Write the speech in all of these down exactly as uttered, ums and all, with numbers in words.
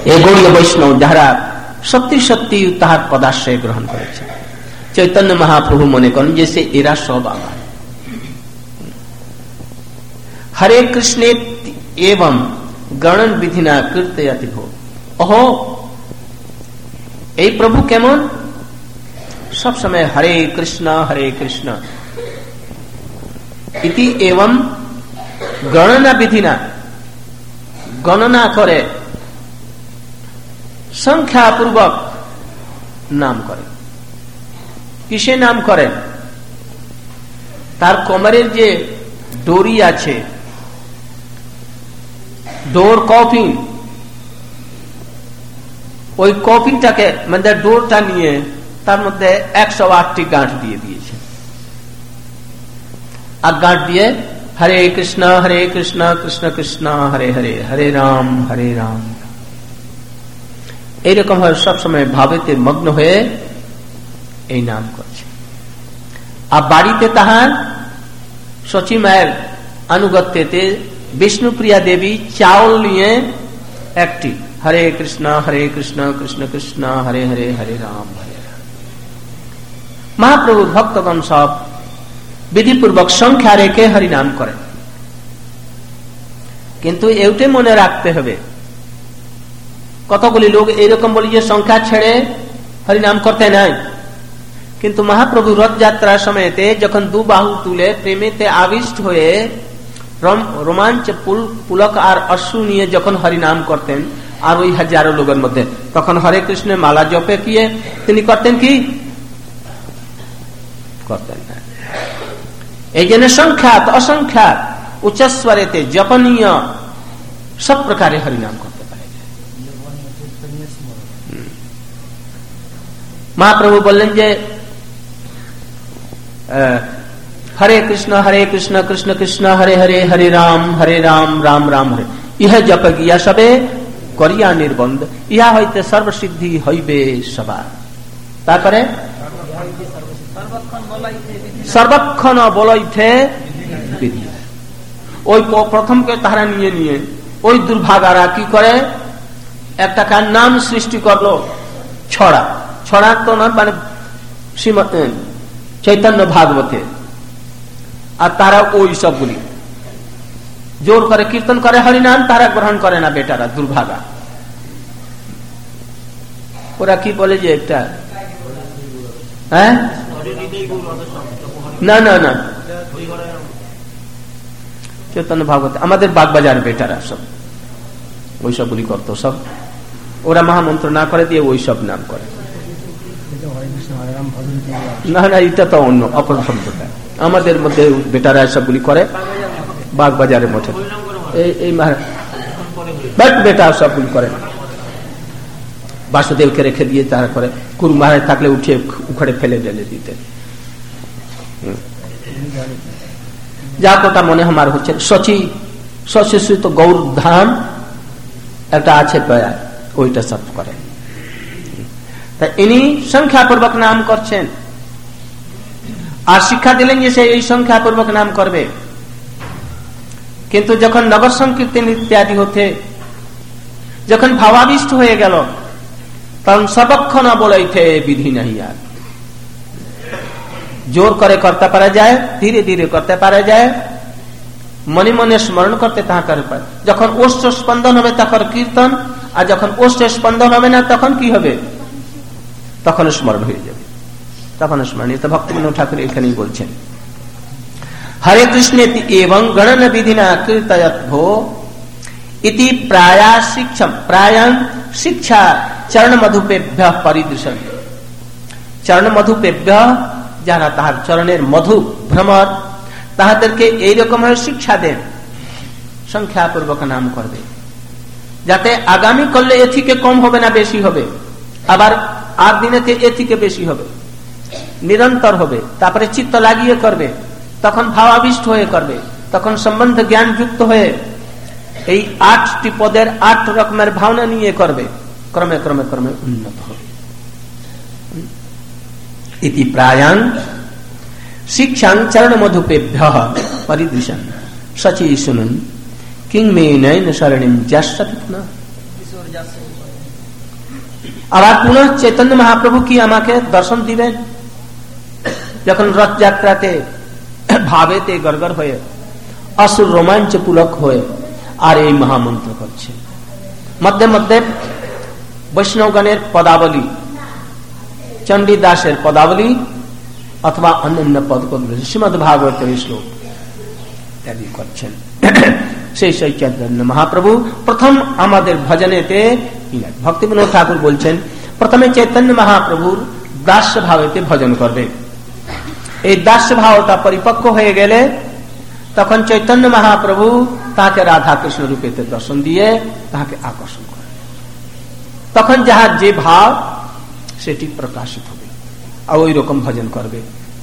এই গৌড়ীয় বৈষ্ণব যাহারা সত্যি সত্যি তাহার পদাশ্রয় গ্রহণ করেছে, চৈতন্য মহাপ্রভু মনে করেন যে সে এরা সব আমার। হরে কৃষ্ণে এবং গণন বিধিনা কীর্তয়তি ভো। ওহো, এই প্রভু কেমন? সব সময় হরে কৃষ্ণ হরে কৃষ্ণ ইতি এবং গণনা বিধিনা, গণনা করে সংখ্যাপূর্বক নাম করে। কিসে নাম করেন? তার কোমরের যে ডোরি আছে, ডোর কফিন, ওই কফিনটাকে মানে ডোরটা নিয়ে তার মধ্যে একশো আটটি গাঁট দিয়ে দিয়েছে, আর গাঁট দিয়ে হরে কৃষ্ণ হরে কৃষ্ণ কৃষ্ণ কৃষ্ণ হরে হরে হরে রাম হরে রাম, এইরকম ভাবে সবসময় ভাবেতে মগ্ন হয়ে এই নাম করছে। আর বাড়িতে তাহার সচী মায়ের আনুগত্যতে বিষ্ণুপ্রিয়া দেবী চাউল নিয়ে একটি হরে কৃষ্ণ হরে কৃষ্ণ কৃষ্ণ কৃষ্ণ হরে হরে হরে রাম হরে রাম। মহাপ্রভুর ভক্তগণ সব বিধিপূর্বক সংখ্যা রেখে হরিনাম করেন, কিন্তু এউটে মনে রাখতে হবে, কতগুলি লোক এইরকম বলি যে সংখ্যা ছেড়ে হরিনাম করতে নাই, কিন্তু মহাপ্রভু রথযাত্রার সময়তে যখন দু বাহু তুলে প্রেমেতে আবিষ্ট হয়ে রোমাঞ্চ পুলক আর অশ্রু নিয়ে যখন হরিনাম করতেন আর ওই হাজারো লোকের মধ্যে, তখন হরে কৃষ্ণের মালা জপে কিয়ে তিনি করতেন কি? করতেন না। এই জন্য সংখ্যাত অসংখ্যাত উচ্চস্বরেতে জপনীয় সব প্রকারে হরিনাম করতে পারে। মহাপ্রভু বললেন যে হরে কৃষ্ণ হরে কৃষ্ণ কৃষ্ণ কৃষ্ণ হরে হরে হরে রাম হরে রাম রাম রাম হরে, ইহা জপ গিয়া সবে করিয়া নির্বন্ধ, ইহা হইতে সর্বসিদ্ধি হইবে সবার। তারপরে সর্বক্ষণ বলাইতে বিধি। ওই প্রথমকে তাহারা নিয়ে নিয়ে ওই দুর্ভাগারা কি করে, একটা কার নাম সৃষ্টি করলো ছড়া, ছড়া তো না মানে চৈতন্য ভাগবতে, আর তারা ওই সবগুলি জোর করে কীর্তন করে হরিনাম, তারা গ্রহণ করে না বেটারা দুর্ভাগা। ওরা কি বলে যে একটা হ্যাঁ না না না চৈতন্য ভাগবত আমাদের বাগবাজার বেটারা সব ওই সবগুলি করতো, সব ওরা মহামন্ত্র না করে দিয়ে ওই সব নাম করে। না না এটা তো অন্য অপর শব্দটা, আমাদের মধ্যে বেটারা সবগুলি করে বাগবাজারের মঠে, এই বেটা সবগুলি করে। বাসুদেবকে রেখে দিয়ে তারা করে, গুরু মহারাজ থাকলে উঠিয়ে উখড়ে ফেলে ঢেলে দিতে। যা কথা মনে আমার হচ্ছে সচি সশিত গৌর ধাম একটা আছে দয়া, ওইটা সব করে। তা ইনি সংখ্যাপূর্বক নাম করছেন আর শিক্ষা দিলেন যে সে এই সংখ্যাপূর্বক নাম করবে, কিন্তু যখন নগর সংকীর্তন ইত্যাদি হতে যখন ভাবাবিষ্ট হয়ে গেল তখন সর্বক্ষণ বলাইতে বিধি নাহি। আর জোর করে করতে পারা যায়, ধীরে ধীরে করতে পারা যায়, মনে মনে স্মরণ করতে তাহার পারে। যখন ওষ্ঠ স্পন্দন হবে তখন কীর্তন, আর যখন ওষ্ঠ স্পন্দন হবে না তখন কি হবে? তখন স্মরণ হয়ে যাবে, তখন স্মরণ। তো ভক্তিবিনোদ ঠাকুর এখানেই বলছেন হরে কৃষ্ণ এবং গণন বিধিনা কীর্তয়ত ভো ইতি প্রায়া শিক্ষম প্রায়ান শিক্ষা চরণ মধুপেভ্য পরিদৃশন। চরণ মধুপেভ্য, যারা তাহার চরণের মধু ভ্রমর, তাহাদেরকে এইরকম শিক্ষা দেন, সংখ্যাপূর্বক নাম করবে, যাতে আগামী করলে এ থেকে কম হবে না বেশি হবে, আবার আর দিনেতে এ থেকে বেশি হবে, নিরন্তর হবে। তারপরে চিত্ত লাগিয়ে করবে, তখন ভাবাবিষ্ট হয়ে করবে, তখন সম্বন্ধ জ্ঞান যুক্ত হয়ে এই আটটি পদের আট রকমের ভাবনা নিয়ে করবে, ক্রমে ক্রমে ক্রমে উন্নত হবে। ইতি প্রায়ান শিক্ষাং চরণ মধুপেভ্য পরিদৃশন সচি শুনুন কিং মে নয়ন শরণিম যাস্যতি পুনঃ। আবার পুনঃ চৈতন্য মহাপ্রভু কি আমাকে দর্শন দিবেন? যখন রথযাত্রাতে ভাবেতে গড়গড় হয়ে অসুর রোমাঞ্চ পুলক হয়ে আর এই মহামন্ত্র করছে, মধ্যে মধ্যে বৈষ্ণবগণের পদাবলী, চণ্ডীদাসের পদাবলী অথবা অন্যান্য পদকগুলি শ্রীমদ ভাগবতের শ্লোক ইত্যাদি করছেন। সেই সেই চৈতন্য মহাপ্রভু প্রথম আমাদের ভজনেতে ভক্তিবিনোদ ঠাকুর বলছেন প্রথমে চৈতন্য মহাপ্রভুর দাস্য ভাবেতে ভজন করবে। এই দাস্য ভাবটা পরিপক্ক হয়ে গেলে তখন চৈতন্য মহাপ্রভু তাকে রাধা কৃষ্ণ রূপেতে দর্শন দিয়ে তাকে আকর্ষণ করে, তখন যাহার যে ভাব সেটি প্রকাশিত হবে আর ওই রকম ভজন করবে।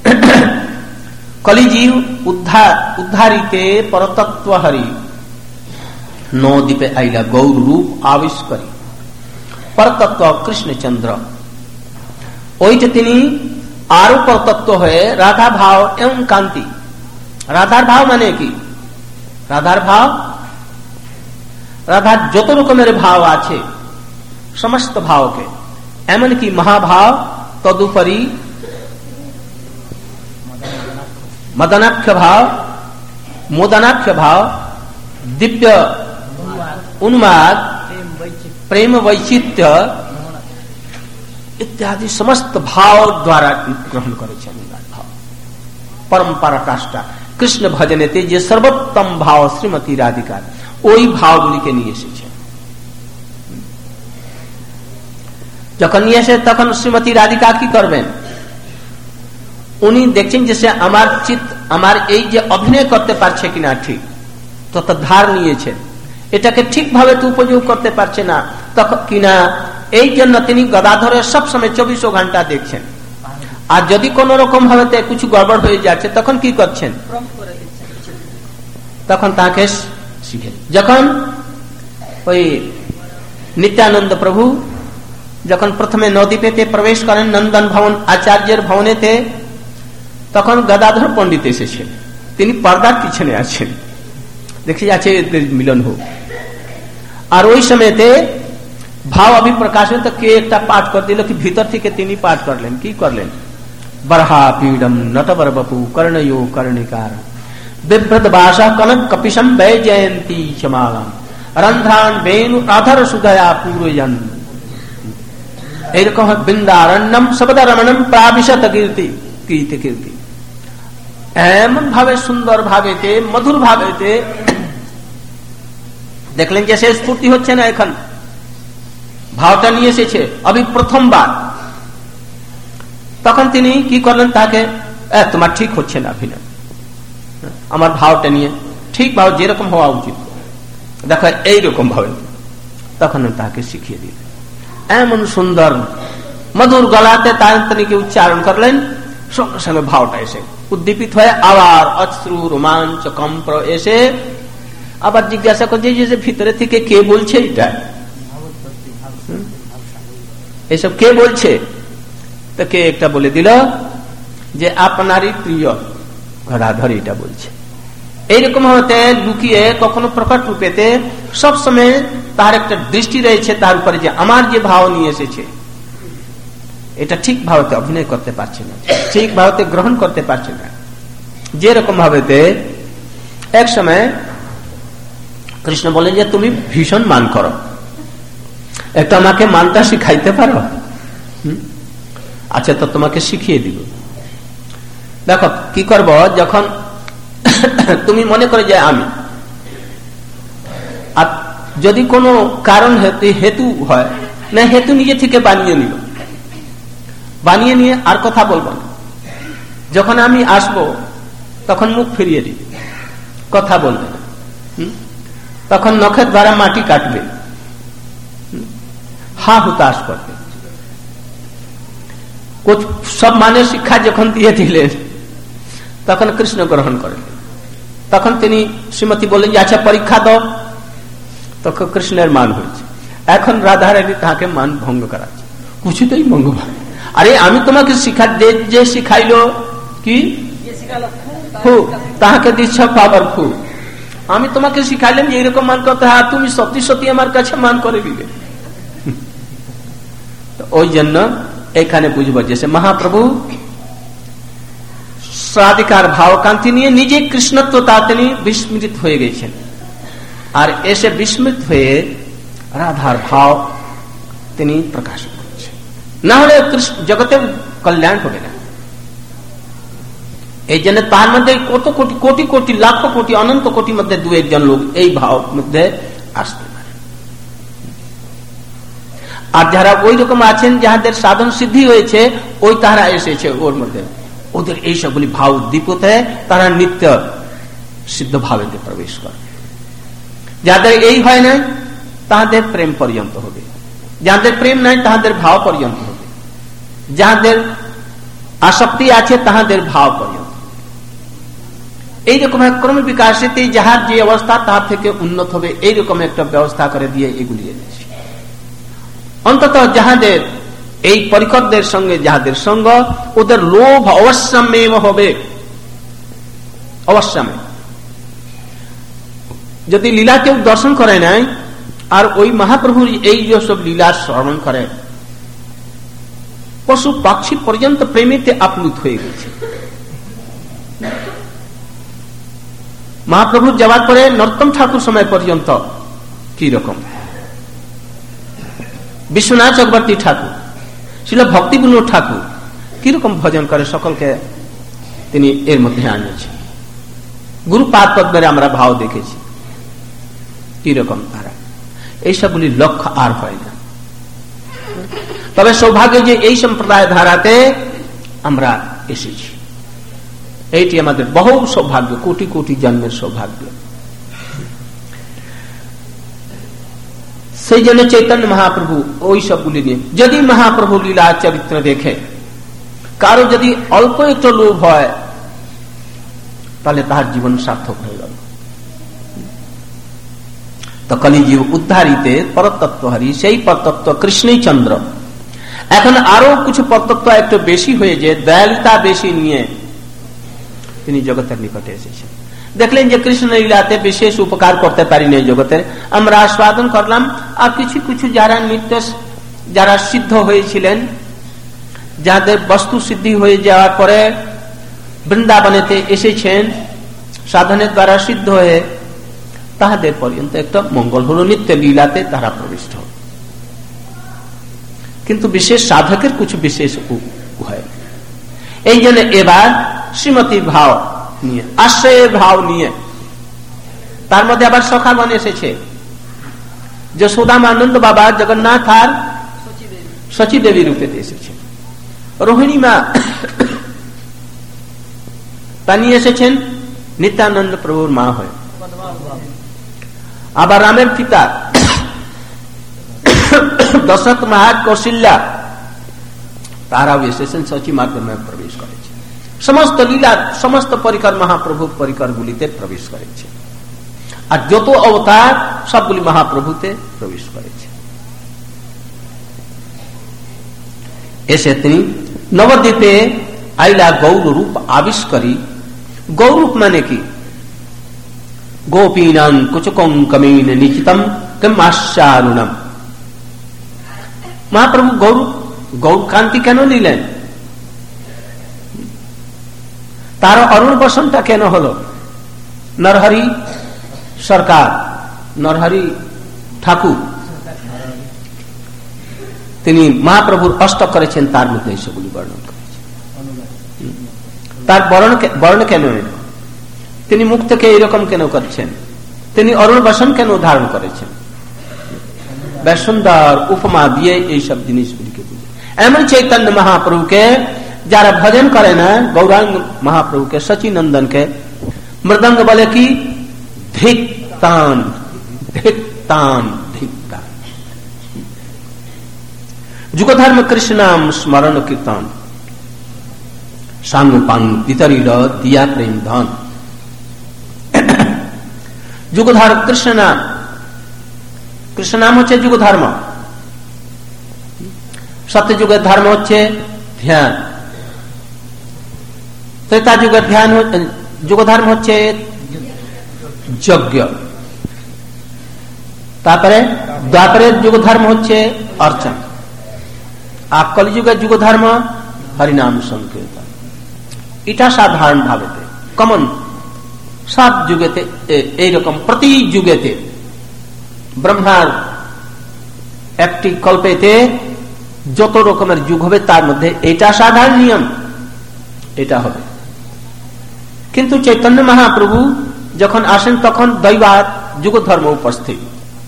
কলিজীব উদ্ধার উদ্ধারিতে পরতত্ত্ব হরি নদীপে আইলা গৌর রূপ আবিষ্কারী পরতত্ত্ব কৃষ্ণচন্দ্র। ওইটা তিনি আরো পরতত্ত্ব হয়ে রাধা ভাব এবং কান্তি। রাধার ভাব মানে কি? রাধার ভাব, রাধার যত রকমের ভাব আছে সমস্ত ভাবকে, এমনকি মহাভাব, তদুপরি মদনাক্ষ ভাব, মোদনাক্ষ ভাব, দিব্য উন্মাদ, প্রেম বৈচিত্র্য ইত্যাদি সমস্ত ভাব দ্বারা গ্রহণ করেছেন। ভাব পরম্পরা কাষ্টা কৃষ্ণ ভজনেতে যে সর্বোত্তম ভাব শ্রীমতী রাধিকার, ওই ভাবগুলিকে নিয়ে এসেছে। যখন নিয়ে এসে তখন শ্রীমতী রাধিকা কি করবেন? উনি দেখছেন যে সে আমার চিত আমার এই যে অভিনয় করতে পারছে কিনা, ঠিক তত ধার নিয়েছেন, এটাকে ঠিকভাবে তো উপযোগ করতে পারছে না তখন কিনা, এই জন্য তিনি গদাধরের সবসময় চব্বিশো ঘন্টা দেখছেন। আর যদি কোন রকম ভাবে কিছু গড়বড় হয়ে যাচ্ছে তখন কি করছেন? তখন তাকে শিখে। যখন ওই নিত্যানন্দ প্রভু যখন প্রথমে নদীপেতে প্রবেশ করেন নন্দন ভবন আচার্যের ভবনেতে, তখন গদাধর পণ্ডিত এসেছেন, তিনি পর্দার পিছনে আছেন, দেখে যাচ্ছে মিলন হোক। আর ওই সময়তে ভাব অভিপ্রকাশ তো কে একটা পাঠ করে দিল, কি ভিতর থেকে তিনি পাঠ করলেন। কি করলেন? বরহা পীড়ম নটবর বপু কর্ণयो কর্ণিকার বিভ্রত ভাষা কনক কপিশম বৈ জয়ন্তী চমালাম রন্ধ্রান বেণু আধর সুদয়া পূরয়ন। এইরকম বৃন্দারণ্যম শবদ রমণম প্রাবিশত কীর্তি কীর্তি কীর্তি। এমন ভাবে সুন্দর ভাবেতে মধুর ভাবেতে দেখলেন যে সে স্ফূর্তি হচ্ছে না, এখন ভাবটা নিয়ে এসেছে অভি প্রথমবার। তখন তিনি কি করলেন? তাকে তোমার ঠিক হচ্ছে না অভিনয়, আমার ভাবটা নিয়ে ঠিক ভাব যেরকম হওয়া উচিত দেখো এইরকম ভাবে। তখন তাকে শিখিয়ে দিলেন, এমন সুন্দর মধুর গলাতে তিনি উচ্চারণ করলেন, সঙ্গে সঙ্গে ভাবটা এসে উদ্দীপিত হয়ে আবার অশ্রু রোমাঞ্চ কম্প এসে আবার জিজ্ঞাসা করছে যে ভিতরে থেকে কে বলছে এটা, এসব কে বলছে? তো কে একটা বলে দিল যে আপনারই প্রিয় গদাধর এটা বলছে। এইরকম হতে লুকিয়ে কখনো প্রকট রূপেতে সবসময় তার একটা দৃষ্টি রয়েছে তার উপরে, যে আমার যে ভাব নিয়ে এসেছে এটা ঠিক ভাবে অভিনয় করতে পারছে না, ঠিক ভাবে গ্রহণ করতে পারছে না। যেরকম ভাবে এক সময় কৃষ্ণ বলেন যে তুমি ভীষণ মান করো, একটু আমাকে মানটা শিখাইতে পারো? আচ্ছা, তো তোমাকে শিখিয়ে দিব। দেখো কি করব, যখন তুমি মনে করে যে আমি, আর যদি কোনো কারণ হেতু হয় না, হেতু নিজে থেকে বানিয়ে নিল, বানিয়ে নিয়ে আর কথা বলবো না। যখন আমি আসবো তখন মুখ ফিরিয়ে দিবে, কথা বলবে না। তখন নখের দ্বারা মাটি কাটবে, হা হুতাশ করবে। সব মানে শিক্ষা যখন দিয়ে দিলেন তখন কৃষ্ণ গ্রহণ করেন। তখন তিনি শ্রীমতী বললেন যে আচ্ছা পরীক্ষা দাও। তখন কৃষ্ণের মান হয়েছে। এখন রাধারানী তাকে মান ভঙ্গ করাচ্ছে, কিছুতেই ভঙ্গ। আরে আমি তোমাকে শিখা যে শিখাইলো কি তাহাকে দিচ্ছ পাবার খুব, আমি তোমাকে শিখাইলাম যে এরকম মান করতে হয়, তুমি সত্যি সত্যি আমার কাছে মান করে দিলে। তো ওই জন্য এখানে বুঝবো যে মহাপ্রভু স্বাধিকার ভাবকান্তি নিয়ে নিজে কৃষ্ণত্বতা তিনি বিস্মৃত হয়ে গেছেন, আর এসে বিস্মৃত হয়ে রাধার ভাব তিনি প্রকাশ করছেন, না হলে জগতের কল্যাণ হবে না। এই জন্য তার মধ্যে কত কোটি কোটি কোটি লাখ কোটি অনন্ত কোটি মধ্যে দু একজন লোক এই ভাব মধ্যে আসতে পারে। আর যারা ওই রকম আছেন যাহাদের সাধন সিদ্ধি হয়েছে, ওই তারা এসেছে ওর মধ্যে, ওদের এই সবগুলি ভাব উদ্দীপিত হয়ে তারা নিত্য সিদ্ধ ভাবেতে প্রবেশ করে। যাদের এই হয় নাই তাহাদের প্রেম পর্যন্ত হবে, যাদের প্রেম নাই তাহাদের ভাব পর্যন্ত হবে, যাদের আসক্তি আছে তাহাদের ভাব পর্যন্ত। এইরকম ক্রম বিকাশিত যাহার যে অবস্থা তার থেকে উন্নত হবে, এইরকম একটা ব্যবস্থা করে দিয়ে এগুলি এনেছে। অন্তত যাহাদের এই পরিকরদের সঙ্গে যাহাদের সঙ্গ, ওদের লোভ অবশ্যমেব হবে, অবশ্যমে। যদি লীলা কেউ দর্শন করে নাই আর ওই মহাপ্রভুর এই যে সব লীলা শ্রবণ করে, পশু পাখি পর্যন্ত প্রেমেতে আপ্লুত হয়ে গেছে। মহাপ্রভু যাওয়ার পরে নরোত্তম ঠাকুর সময় পর্যন্ত কি রকম, বিশ্বনাথ চক্রবর্তী ঠাকুর, ছিল ভক্তিপূর্ণ ঠাকুর কিরকম ভজন করে সকলকে তিনি এর মধ্যে আনিয়েছেন। গুরুপাদ পদ্মের আমরা ভাব দেখেছি কিরকম তারা, এইসবগুলি লক্ষ্য আর হয় না। তবে সৌভাগ্য যে এই সম্প্রদায় ধারাতে আমরা এসেছি, এইটি আমাদের বহু সৌভাগ্য, কোটি কোটি জন্মের সৌভাগ্য। সেই জন্য চৈতন্য মহাপ্রভু ওই সবগুলি নিয়ে, যদি মহাপ্রভু লীলা চরিত্র দেখে কারো যদি অল্প একটু লোভ হয়, তাহলে তার জীবন সার্থক হয়ে গেল। তো কলিজীব উদ্ধারিতে পরতত্ত্বহারী সেই পরতত্ত্ব কৃষ্ণই চন্দ্র। এখন আরো কিছু পরতত্ত্ব একটু বেশি হয়ে যে দয়ালুতা বেশি নিয়ে তিনি জগতের নিকটে এসেছেন। দেখলেন যে কৃষ্ণ লীলাতে বিশেষ উপকার করতে পারিনি জগতের, আমরা আস্বাদন করলাম। আর কিছু কিছু যারা নিত্য যারা সিদ্ধ হয়েছিলেন, যাদের বস্তু সিদ্ধি হয়ে যাওয়ার পরে বৃন্দাবনেতে এসেছেন সাধনের দ্বারা সিদ্ধ হয়ে, তাহাদের পর্যন্ত একটা মঙ্গল হল, নিত্য লীলাতে তারা প্রবিষ্ট হল। কিন্তু বিশেষ সাধকের কিছু বিশেষ হয়। এই জন্য এবার শ্রীমতী ভাব নিয়ে, আশ্রয়ের ভাব নিয়ে, তার মধ্যে আবার সখাগণ এসেছে। যশোদা আনন্দ বাবা জগন্নাথ আর শচী দেবী রূপে এসেছে। রোহিণী মা তা নিয়ে এসেছেন নিত্যানন্দ প্রভুর মা হয়ে। আবার রামের পিতা দশরথ মহারাজ কৌশল্যা, তারাও এসেছেন শচী মাধ্যমে প্রবেশ করেছে। সমস্ত লীলা সমস্ত পরিকর মহাপ্রভু পরিকর গুলিতে প্রবেশ করেছে। আর যত অবতার সবগুলি মহাপ্রভুতে প্রবেশ করেছে। এসে তিনি নবদ্বীপে আইলা গৌর রূপ আবিষ্কারী। গৌরূপ মানে কি? গোপীনাং কুচকং কমেন নিচিতম কিমাশ্চারুণম। মহাপ্রভু গৌর গৌর কান্তি কেন নিলেন? তার অরুণ বসনটা কেন হলো? নরহরি সরকার, নরহরি ঠাকুর তিনি মহাপ্রভুর অষ্টক করেছেন, তার মধ্যে সেগুলি বর্ণন করেছেন। তার বর্ণ কেন এলো? তিনি মুখ থেকে এইরকম কেন করছেন? তিনি অরুণ বসন কেন ধারণ করেছেন? বেশ সুন্দর উপমা দিয়ে এইসব জিনিসগুলিকে বুঝে। এমন চৈতন্য মহাপ্রভুকে যারা ভজন করে না, গৌরাঙ্গ মহাপ্রভুকে, সচিনন্দনকে মৃদঙ্গ বলে কি ধিক তান, ধিক তান, ধিক তান। যুগধর্ম কৃষ্ণাম স্মরণ কীর্তন সাঙ্গ পাং বিতরিল দিয়া প্রেম ধন। যুগধর্ম কৃষ্ণ নাম, কৃষ্ণ নাম হচ্ছে যুগ ধর্ম। সত্যযুগের ধর্ম হচ্ছে ধ্যান, ত্রেতা যুগের ধ্যান যুগ ধর্ম হচ্ছে যজ্ঞ, তারপরে দ্বাপরের যুগ ধর্ম হচ্ছে অর্চন, আর কলিযুগের যুগ ধর্ম হরিনাম সংকীর্তন। এটা সাধারণ ভাবেতে কমন সব যুগেতে এইরকম, প্রতি যুগেতে ব্রহ্মার একটি কল্পেতে যত রকমের যুগ হবে তার মধ্যে এটা সাধারণ নিয়ম, এটা হবে। কিন্তু চৈতন্য মহাপ্রভু যখন আসেন তখন দৈবাত যুগ ধর্ম উপস্থিত।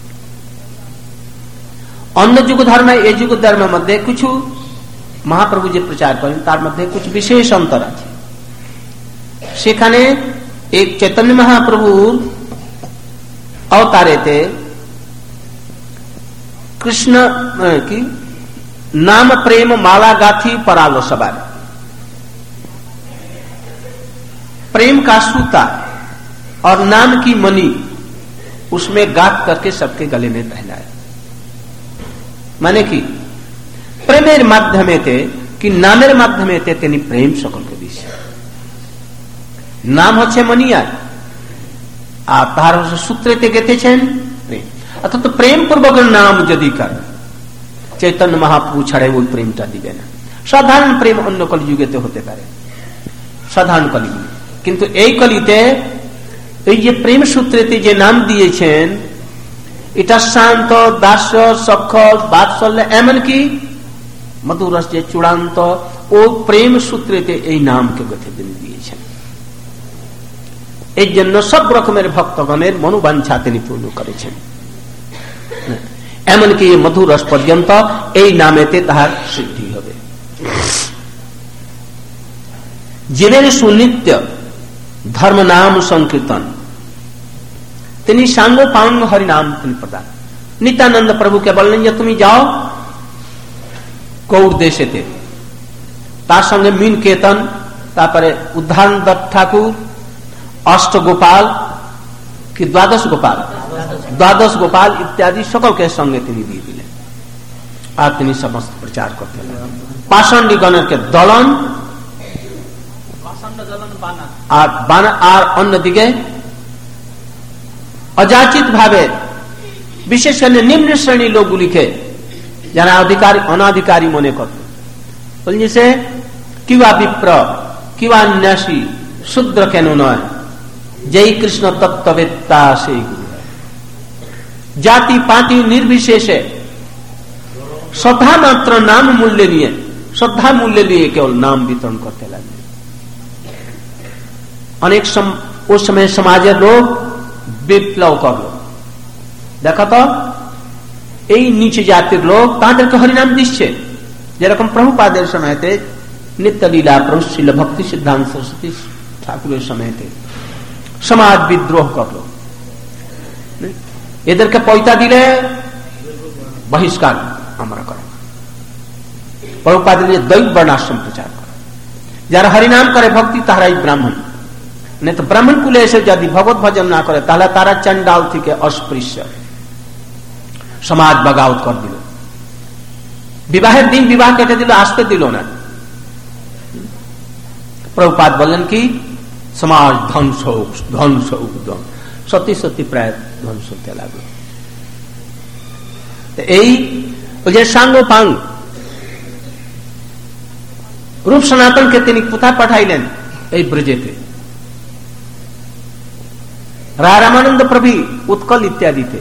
অন্য যুগ ধর্ম এই যুগ ধর্মের মধ্যে কিছু মহাপ্রভু যে প্রচার করেন তার মধ্যে কিছু বিশেষ অন্তর আছে। সেখানে एक चैतन्य महाप्रभु अवतारेते कृष्ण की नाम प्रेम माला गाथी परालो सवार, प्रेम का सूता और नाम की मणि उसमें गाथ करके सबके गले में पहनाया। माने कि प्रेमेर माध्यमे थे कि नामेर माध्यमे थे तेनी प्रेम सकल के दिशे नाम হচ্ছে মনিয়ার, আর তার সূত্রেতে গেতেছেন প্রেম। অর্থাৎ প্রেম পূর্বক নাম যদি করে চৈতন্য মহাপ্রভু ছাড়ে ওই প্রেমটা দিবে না। সাধারণ প্রেম অন্য কলিযুগেতে হতে পারে, সাধারণ কলিযুগে, কিন্তু এই কলিতে এই যে প্রেম সূত্রেতে যে নাম দিয়েছেন এটা শান্ত, দাস্য, সখ, বাৎসল্য, এমনকি মধুরস যে চূড়ান্ত, ও প্রেম সূত্রেতে এই নামকে গথে দিয়েছেন। এই জন্য সব রকমের ভক্তগণের মনোবাঞ্ছা তিনি পূর্ণ করেছেন। এমনকি মধুর রস পর্যন্ত এই নামেতে তাহার সিদ্ধি হবে। যিনি সুনিত্য ধর্ম নাম সংকীর্তন তিনি সাঙ্গ পাঙ্গ হরিনাম তিনি প্রদান। নিত্যানন্দ প্রভুকে বললেন যে তুমি যাও গৌড় দেশেতে, তার সঙ্গে মিন কেতন, তারপরে উদ্ধান দত্ত ঠাকুর, অষ্ট গোপাল কি দ্বাদশ গোপাল দ্বাদশ গোপাল ইত্যাদি সকলকে সঙ্গে তিনি দিয়ে দিলেন, আর তিনি সমস্ত প্রচার করতে লাগলেন। পাষণ্ডীগণের দলন আর বানা, আর অন্যদিকে অযাচিত ভাবে বিশেষ করে নিম্ন শ্রেণীর লোকগুলিকে যারা অধিকারী অনাধিকারী মনে করত, বলছে সে কিবা বিপ্র কিবা ন্যাসী শূদ্র কেন নয়, যেই কৃষ্ণ তত্ত্ববেত্তা সেই গুরু। জাতি পাতি নির্বিশেষে শ্রদ্ধা মাত্র নাম মূল্য নিয়ে শ্রদ্ধা মূল্য নিয়ে কেবল নাম বিতরণ করতে লাগবে। অনেক ওই সময় সমাজের লোক বিপ্লব করলো, দেখো তো এই নিচে জাতির লোক তাদেরকে হরিনাম দিচ্ছে, যেরকম প্রভুপাদের সময়তে নিত্যলীলা প্রভু শ্রীল ভক্তি সিদ্ধান্ত সরস্বতী ঠাকুরের সময়তে সমাজ বিদ্রোহ করলো, এদেরকে পয়সা দিলে বহিষ্কার আমরা করি। প্রভুপাদ দৈব বর্ণাশ্রম প্রচার করে, যারা হরিনাম করে ভক্তি তাহারাই ব্রাহ্মণ, नहीं तो ब्राह्मण कुले से यदि भगवत भजन ना करे ताहले तारा चंडाल थी के अस्पृश्य समाज बगावत कर दिल, विवाहेर दिन विवाह केटे दिल, आसते दिल ना। प्रभुपाद बोलें कि समाज ध्वंस होक ध्वंस होक सत्य सत्य प्राय ध्वंस होते लागलो। এই যে সাঙ্গ পাং রূপ সনাতনকে তিনি কোথায় পাঠাইলেন? এই ব্রজেতে রায় রামানন্দ প্রভু উৎকল ইত্যাদিতে,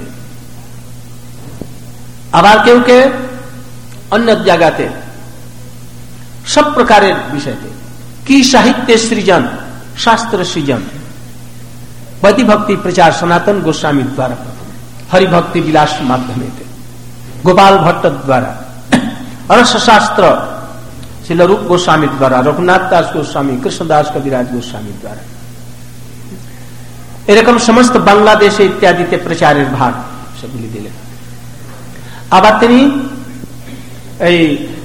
আবার কেউ কে অন্য জায়গাতে, সব প্রকারের বিষয়তে কি সাহিত্যের সৃজন, শাস্ত্র সৃজন, বৈদিক ভক্তি প্রচার সনাতন গোস্বামী দ্বারা প্রথম, হরিভক্তি বিলাস মাধ্যমে গোপাল ভট্ট দ্বারা, রসশাস্ত্র ছিল রূপ গোস্বামী দ্বারা, রঘুনাথ দাস গোস্বামী, কৃষ্ণদাস কবিরাজ গোস্বামী দ্বারা, এরকম সমস্ত বাংলাদেশে ইত্যাদিতে প্রচারের ভার সেগুলি দিলেন। আবার তিনি এই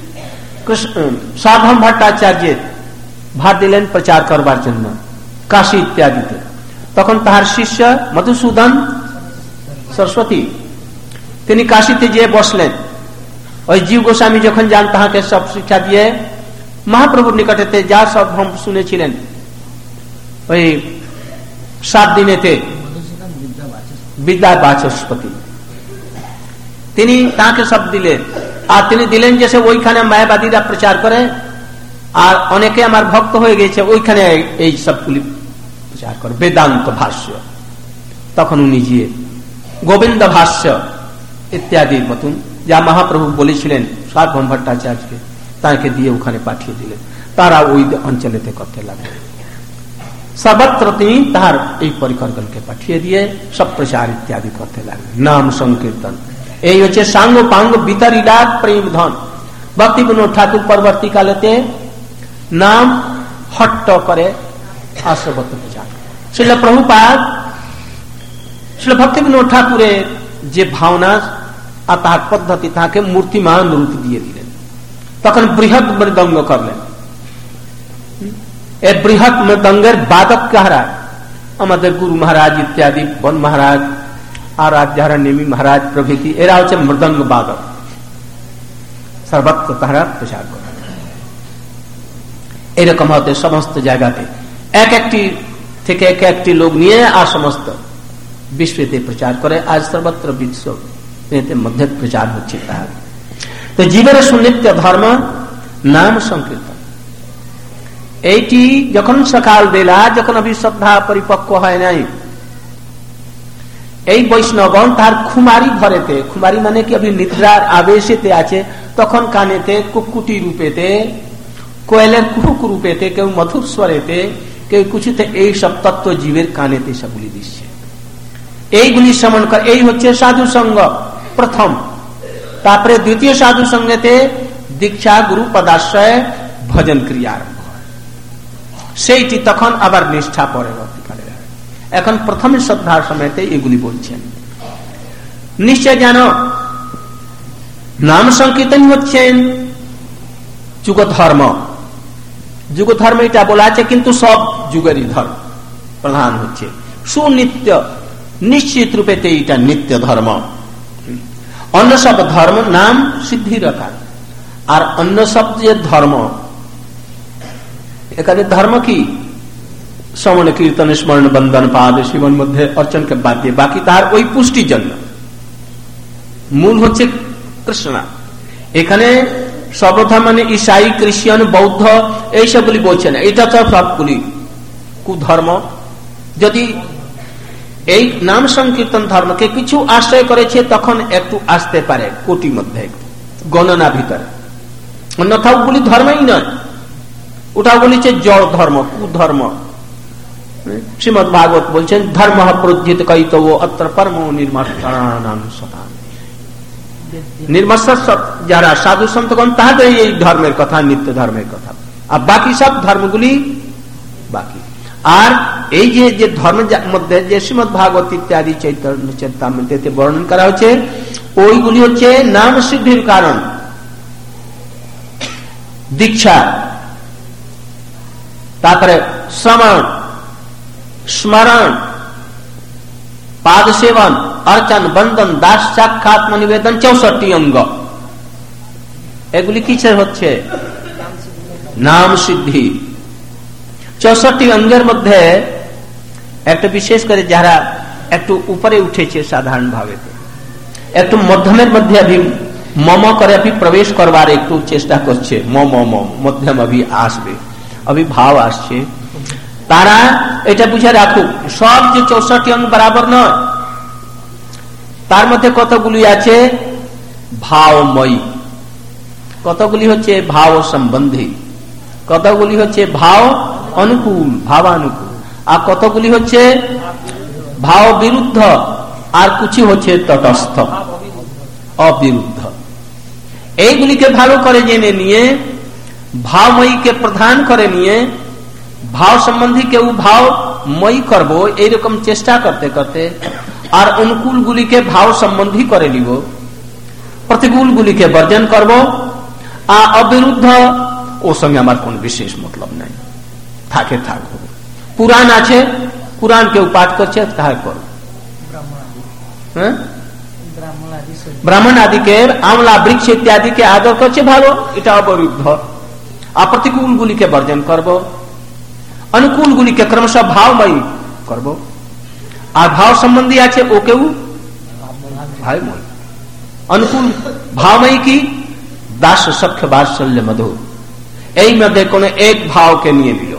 সাধম ভট্টাচার্যের ভার দিলেন প্রচার করবার জন্য কাশী ইত্যাদিতে। তখন তাহার শিষ্য মধুসূদন সরস্বতী তিনি কাশীতে গিয়ে বসলেন। ওই জীব গোস্বামী যখন যান তাহাকে সব শিক্ষা দিয়ে মহাপ্রভুর নিকটেতে যা সব শুনেছিলেন ওই সাত দিনেতে বিদ্যা বাচস্পতি তিনি তাকে সব দিলেন। আর তিনি দিলেন যে ওইখানে মায়াবাদীরা প্রচার করে, আর অনেকে আমার ভক্ত হয়ে গেছে ওইখানে এই সবগুলি প্রচার করে, বেদান্ত ভাষ্য। তখন উনি গিয়ে গোবিন্দ ভাষ্য ইত্যাদির মতন যা মহাপ্রভু বলেছিলেন সার্বভৌম ভট্টাচার্যকে, তাকে দিয়ে ওখানে পাঠিয়ে দিলেন। তারা ওই অঞ্চলেতে করতে লাগলেন। সর্বত্র তিনি তার এই পরিকরগণকে পাঠিয়ে দিয়ে সব প্রচার ইত্যাদি করতে লাগলেন, নাম সংকীর্তন। এই হচ্ছে সাঙ্গ পাঙ্গ বিতারিলাত প্রেম ধন। ভক্তি বিনোদ ঠাকুর পরবর্তীকালেতে নাম হট্ট করে আর সর্বত্র প্রচার। শিল প্রভুপাদ শিল ভক্তি বিনোদ ঠাকুরের যে ভাবনা আর তাহার পদ্ধতি তাকে মূর্তিমান রূপ দিয়ে দিলেন। তখন বৃহৎ মৃদঙ্গ করলেন। এই বৃহৎ মৃদঙ্গের বাদক কাহারা? আমাদের গুরু মহারাজ ইত্যাদি, বন মহারাজ আর যাহারা নেমি মহারাজ প্রভৃতি, এরা হচ্ছে মৃদঙ্গ বাদক। সর্বত্র তাহারা প্রচার করে। এরকম হতে সমস্ত জায়গাতে এক একটি থেকে এক একটি লোক নিয়ে আর সমস্ত বিশ্বতে প্রচার করে। আজ সর্বত্র বিশ্ব মধ্যে প্রচার হচ্ছে তাহার। তো জীবের সুনিত্য ধর্ম নাম সংকীর্তন। এইটি যখন সকাল বেলা, যখন অভিশ্রদ্ধা পরিপক্ক হয় নাই, এই বৈষ্ণবগণ তার খুমারি ঘরেতে, খুমারি মানে কি অভি নিদ্রার আবেশেতে আছে, তখন কানেতে কুকুটি রূপেতে, কোয়েলের কুহুক রূপেতে, কেউ মধুর স্বরেতে, কেউ কিছুতে এই সব তত্ত্ব জীবের কানেতে সবগুলি দিচ্ছে। এইগুলি শ্রবণ করে। এই হচ্ছে সাধু সঙ্গ প্রথম। তারপরে দ্বিতীয় সাধু সঙ্গেতে দীক্ষা, গুরু পদাশ্রয়, ভজন ক্রিয়া আরম্ভ হয়। সেইটি তখন আবার নিষ্ঠা পরবর্তীকালে। এখন প্রথমে শ্রদ্ধার সময়তে এগুলি বলছেন। নিশ্চয় জানো নাম সংকীর্তন হচ্ছেন যুগ ধর্ম। যুগ ধর্ম এটা বলা আছে, কিন্তু সব যুগেরই ধর্ম প্রধান হচ্ছে সুনিত্য, নিশ্চিত রূপেতে এটা নিত্য ধর্ম। অন্য সব ধর্ম নাম সিদ্ধির কারণ, আর অন্য সব যে ধর্ম, এখানে ধর্ম কি শ্রবণ কীর্তন স্মরণ বন্দন পাদ শিবন মধ্যে অর্চনকে বাদ দিয়ে বাকি তার ওই পুষ্টির জন্য। মূল হচ্ছে কৃষ্ণ। এখানে সর্বধর্ম মানে ঈসাই, খ্রিস্টান, বৌদ্ধ এইসবগুলি বলছে না। এটা তো সবগুলি কুধর্ম। যদি এই নাম সংকীর্তন ধর্মকে কিছু আশ্রয় করেছে তখন একটু আসতে পারে কোটির মধ্যে, গণনা ভিতরে। অন্যথা ওগুলি ধর্মই নয়, ওটা বলেছে জড় ধর্ম, কুধর্ম। শ্রীমদ ভাগবত বলছেন ধর্ম প্রজ্জিত কৈতব অত্র পরম নির্মৎসরাণাং সতান। নির্মৎসর যারা সাধু সন্তগণ তাহাদের এই ধর্মের কথা, নিত্য ধর্মের কথা। আর বাকি সব ধর্মগুলি বাকি। আর এই যে যে ধর্মের মধ্যে যে শ্রীমদ ভাগবত ইত্যাদি চৈতন্য চরিতামৃতে বর্ণন করা হচ্ছে, ওইগুলি হচ্ছে নাম সিদ্ধির কারণ। দীক্ষা, তারপরে শ্রবণ, স্মরণ, পাদ সেবন, अर्चन बंधन दास साक्षात निवेदन चौसठी अंग एगुली किसेर होच्छे नाम सिद्धि चौसठी अंगेर मध्य एक विशेष करे जारा एक ऊपरे उठेছে साधारण भावे एक मध्यमेर मध्य अभी मम करे अभी प्रवेश करवार एक चेष्टा करছে मम मम मध्यम अभी आसबे अभी भाव आसছে तारा এটা বুঝে রাখো সব যে চৌষট্টি অঙ্গ বরাবর নয় তার মধ্যে কতগুলি আছে ভাবময়ী কতগুলি হচ্ছে ভাব সম্বন্ধী কতগুলি হচ্ছে ভাব অনুকূল ভাবানুকূল আর কতগুলি হচ্ছে ভাব বিরুদ্ধ আর কিছু হচ্ছে তটস্থ অবিরুদ্ধ এইগুলিকে ভালো করে জেনে নিয়ে ভাবময়ীকে প্রধান করে নিয়ে भाव संबंधी के भाव मई करबो एरकम चेष्टा करते करते और अनुकूल गुली के भाव संबंधी करे लिबो प्रतिकूल गुली के वर्जन करबो आ अविरुद्ध ओ संगे आमार कोन विशेष मतलब नहीं थाके थाक होबे पुराण आछे पुराण के पाठ करछे ताहा करो हैं ब्राह्मण आदि के आमला वृक्ष इत्यादि के आदर करछे भालो एटा अविरुद्ध आ प्रतिकूल गुली के वर्जन करबो अनुकूल गुली के क्रमशः भावमयी करबो और भाव संबंधी आछे ओकेउ भावमयी अनुकूल भावमयी की দাস সখ্য বাৎসল্য মধুর, এই মধ্যে কোন এক ভাবকে নিয়ে নিল,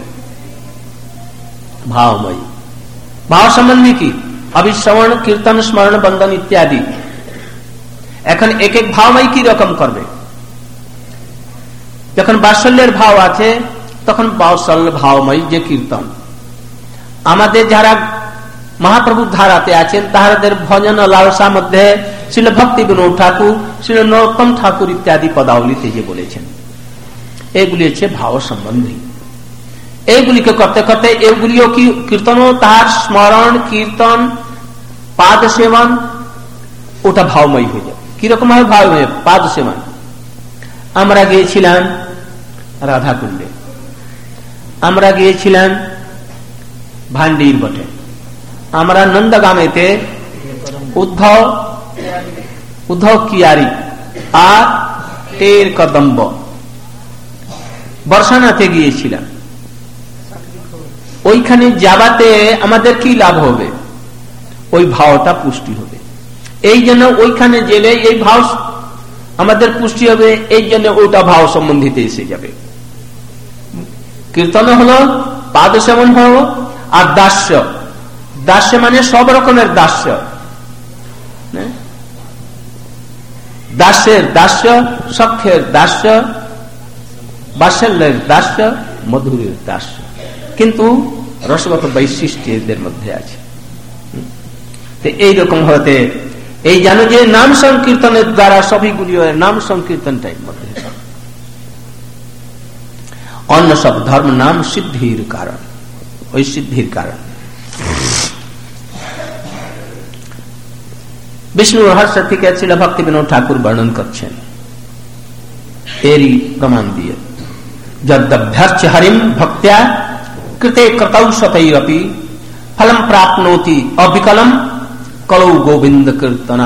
ভাবময়ী। ভাব সম্বন্ধে কি? অবিশ্রবণ, কীর্তন, স্মরণ, বন্দন ইত্যাদি। এখন এক এক ভাবময়ী কি রকম করবে? যখন বাৎসল্যের ভাব আছে তখন বাৎসল্য ভাবময়ী যে কীর্তন। আমাদের যারা মহাপ্রভুর ধারাতে আছেন তাহাদের ভজন লালসা মধ্যে শ্রীল ভক্তি বিনোদ ঠাকুর, শ্রীল নরোত্তম ঠাকুর ইত্যাদি পদাবলিতে যে বলেছেন, এগুলি হচ্ছে ভাব সম্বন্ধী। এইগুলিকে করতে করতে এগুলিও কি কীর্তন, তাহার স্মরণ, কীর্তন, পাদ সেবন, ওটা ভাবময়ী হয়ে যাবে। কিরকম ভাবে ভাবময়ী? পাদ সেবন। আমরা গিয়েছিলাম রাধাকুণ্ডে, আমরা গিয়েছিলাম ভান্ডির বটে, আমরা নন্দগামেতে উদ্ধব উদ্ধব কিয়ারি আর টের কদম্ব বর্ষানাথে গিয়েছিলাম। ওইখানে যাবাতে আমাদের কি লাভ হবে? ওই ভাবটা পুষ্টি হবে। এই জন্য ওইখানে গেলে এই ভাব আমাদের পুষ্টি হবে, এই জন্য ওইটা ভাব সম্বন্ধিত এসে যাবে। কীর্তন হলো, পাদ সেবন হলো, আর দাস্য। দাস্য মানে সব রকমের দাস্য, দাস্যের দাস্য, সখ্যের দাস্য, বাৎসল্যের দাস্য, মধুরের দাস্য, কিন্তু রসগত বৈশিষ্ট্য এদের মধ্যে আছে। এইরকম হতে এই জানো যে নাম সংকীর্তনের দ্বারা সবইগুলি নাম সংকীর্তনটাই মধ্যে, অন্য সব ধর্ম নাম সিদ্ধির কারণ, ওই সিদ্ধির কারণ। বিষ্ণু রহস্য থেকে ছিল ভক্তি বিনোদ ঠাকুর বর্ণন করছেন এরই প্রমাণ দিয়ে। যদ্যভ্যর্চ হরিম ভক্ত্যা কৃতে কৃতৌ শতৈরপি ফলম প্রাপ্নोति অবিকলম কলৌ গোবিন্দ কীর্তনা।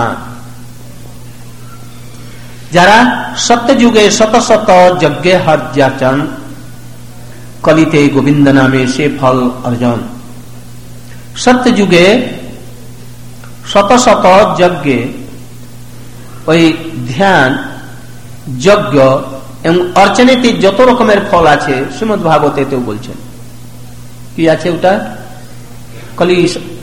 যারা সত্যযুগে শত শত যজ্ঞে হর্যাচরণ, কলিতে গোবিন্দ নামে সে ফল অর্জন। সত্যযুগে শত শত যজ্ঞে ওই ধ্যান, যজ্ঞ এবং অর্চনেতে যত রকমের ফল আছে শ্রীমদ্ ভাগবতেও বলছেন। কি আছে ওটা? কলি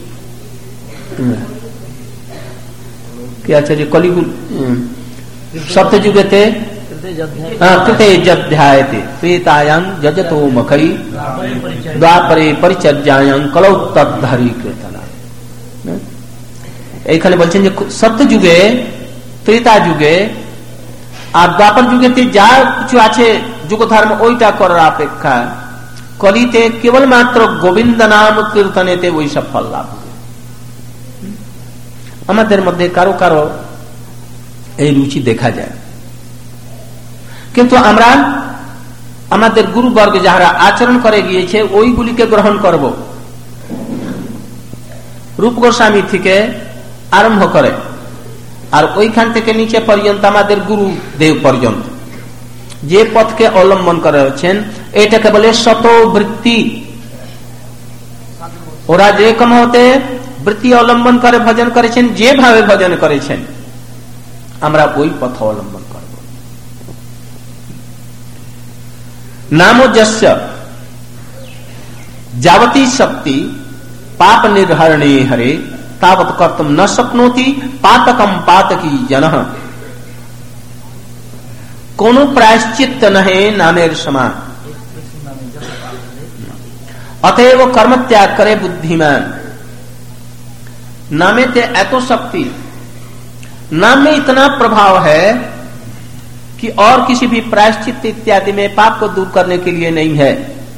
কি আছে যে কলিগুল সত্যযুগেতে কৃতে যধ্যায়তে ত্রেতায়াং যজতো মখৈ দ্বাপরে পরিচর্যায়াং কলৌ তদ্ধরি কীর্তনা। এইখানে বলছেন যে সত্যযুগে, ত্রেতা যুগে আর দ্বাপর যুগেতে যা কিছু আছে যুগ ধর্ম, ওইটা করার অপেক্ষা কলিতে কেবলমাত্র গোবিন্দ নাম কীর্তনেতে ওই সব ফল লাভ হবে। আমাদের মধ্যে কারো কারো এই রুচি দেখা যায়, কিন্তু আমরা আমাদের গুরুবর্গ যারা আচরণ করে গিয়েছে ওইগুলিকে গ্রহণ করব। রূপ গোস্বামী থেকে আরম্ভ করে আর ওইখান থেকে নিচে পর্যন্ত আমাদের গুরু দেব পর্যন্ত যে পথকে অবলম্বন করেছেন এটাকে বলে শতবৃত্তি। ওরা যে কোন হতে বৃত্তি অবলম্বন করে ভজন করেছেন, যেভাবে ভজন করেছেন আমরা ওই পথ অবলম্বন করব। নাম যস্য যাবতী শক্তি পাপ নির্হরণে হরে तावत कर्तुम न शक्नोति पातकम पातकी जनः। कोनो प्रायश्चित नहे नामेर समान, अतएव कर्म त्याग करे बुद्धिमान। नामे ते एतो शक्ति, नाम में इतना प्रभाव है कि और किसी भी प्रायश्चित इत्यादि में पाप को दूर करने के लिए नहीं है।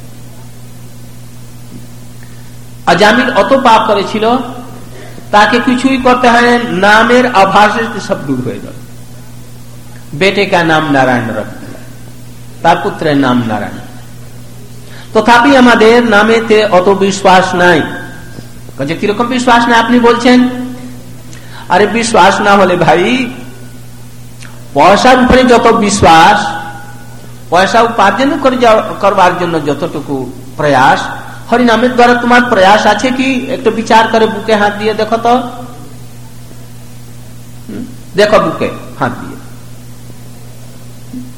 अजामिल अतो पाप करेছিল ताकि কিছুই করতে হয় নামের আভাসে সব দূর হয়ে যাবে। बेटे का नाम नारायण रख दिया, তার পুত্রের নাম নারায়ণ। তথাপি আমাদের নামেতে অত বিশ্বাস নাই। কাজে কিরকম বিশ্বাস না আপনি বলছেন? আরে বিশ্বাস না হলে ভাই পয়সার উপরে যত বিশ্বাস, পয়সা উপার্জন করে করবার জন্য যতটুকু প্রয়াস, হরিনামের দ্বারা তোমার প্রয়াস আছে কি? একটু বিচার করে বুকে হাত দিয়ে দেখো তো, দেখো বুকে হাত দিয়ে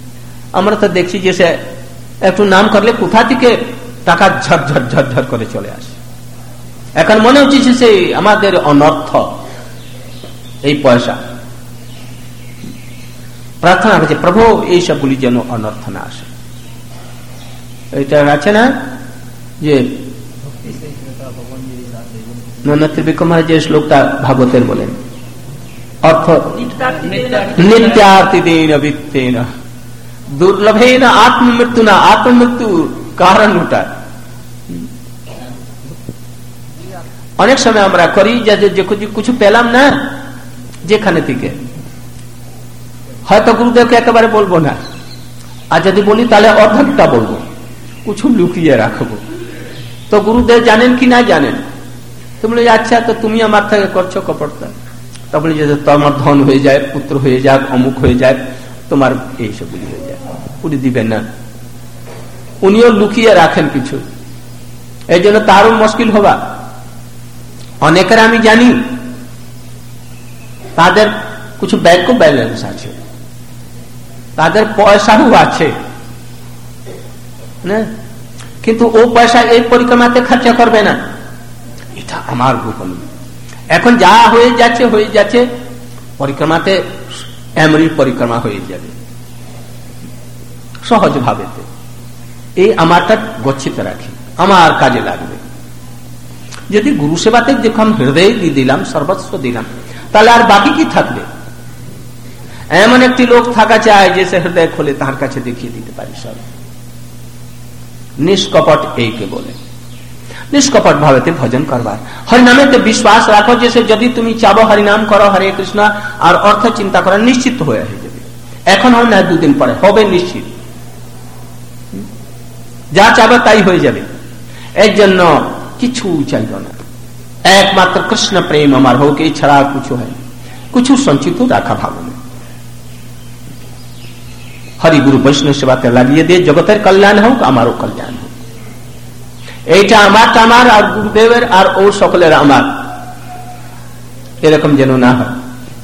আমরা তো দেখছি যে সে একটু নাম করলে কোথা থেকে টাকা ঝরঝর ঝরঝর করে চলে আসে। এখন মনে হচ্ছে যে সেই আমাদের অনর্থ এই পয়সা। প্রার্থনা করছে প্রভু এই সবগুলি যেন অনর্থ না আসে। এটা আছে না যে ত্রিবিক্রমার যে শ্লোকটা ভাগবতের বলেন, অর্থ নিত্যার্থী দিন বৃত্তেন দুর্লভেন আত্মমৃত্যু না, আত্মমৃত্যু কারণ ওটা। অনেক সময় আমরা করি যে কিছু পেলাম না যেখানে থেকে, হয়তো গুরুদেবকে একেবারে বলবো না, আর যদি বলি তাহলে অর্ধেকটা বলবো, কিছু লুকিয়ে রাখবো। তো গুরুদেব জানেন কি না জানেন? তো বলে আচ্ছা তো তুমি আমার থেকে করছো কপটতা। তা বলে যে তোমার ধন হয়ে যায়, পুত্র হয়ে যাক, অমুক হয়ে যায়, তোমার এইসবগুলি হয়ে যায়, পুরি দিবেন না। উনিও লুকিয়ে রাখেন কিছু, এই জন্য তারও মুশকিল হবা। অনেকের আমি জানি তাদের কিছু ব্যাংক ব্যালেন্স আছে, তাদের পয়সাও আছে না, কিন্তু ও পয়সা এই পরিক্রমাতে খরচা করবে না, এটা আমার গোপন। এখন যা হয়ে যাচ্ছে হয়ে যাচ্ছে, পরিক্রমাতে এমরি পরিক্রমা হয়ে যাবে সহজ ভাবে। এই আমারটা গচ্ছিত রাখি, আমার কাজে লাগবে। যদি গুরু সেবাতে যখন হৃদয় দিয়ে দিলাম, সর্বস্ব দিলাম, তাহলে আর বাকি কি থাকবে? এমন একটি লোক থাকা চায় যে সে হৃদয় খুলে তার কাছে দেখিয়ে দিতে পারি সব। নিষ্কপট এইকে বলে, নিষ্কপট ভাবেতে ভজন করবার, হরিনামেতে বিশ্বাস রাখো যে যদি তুমি চাবো হরিনাম করো, হরে কৃষ্ণ, আর অর্থ চিন্তা করা নিশ্চিত হয়ে যাবে। এখন হয় না, দুদিন পরে হবে নিশ্চিত, যা চাবে তাই হয়ে যাবে। এর জন্য কিছু চাইব না, একমাত্র কৃষ্ণ প্রেম আমার হোক, এই ছাড়া কিছু হয় না। কিছু সঞ্চিত রাখা ভালো না। হরি গুরু বৈষ্ণব সেবাতে লাগিয়ে দিয়ে জগতের কল্যাণ হোক, আমারও কল্যাণ হোক। এইটা আমারটা আমার, আর গুরুদেবের আর ও সকলের আমার, এরকম যেন না হয়।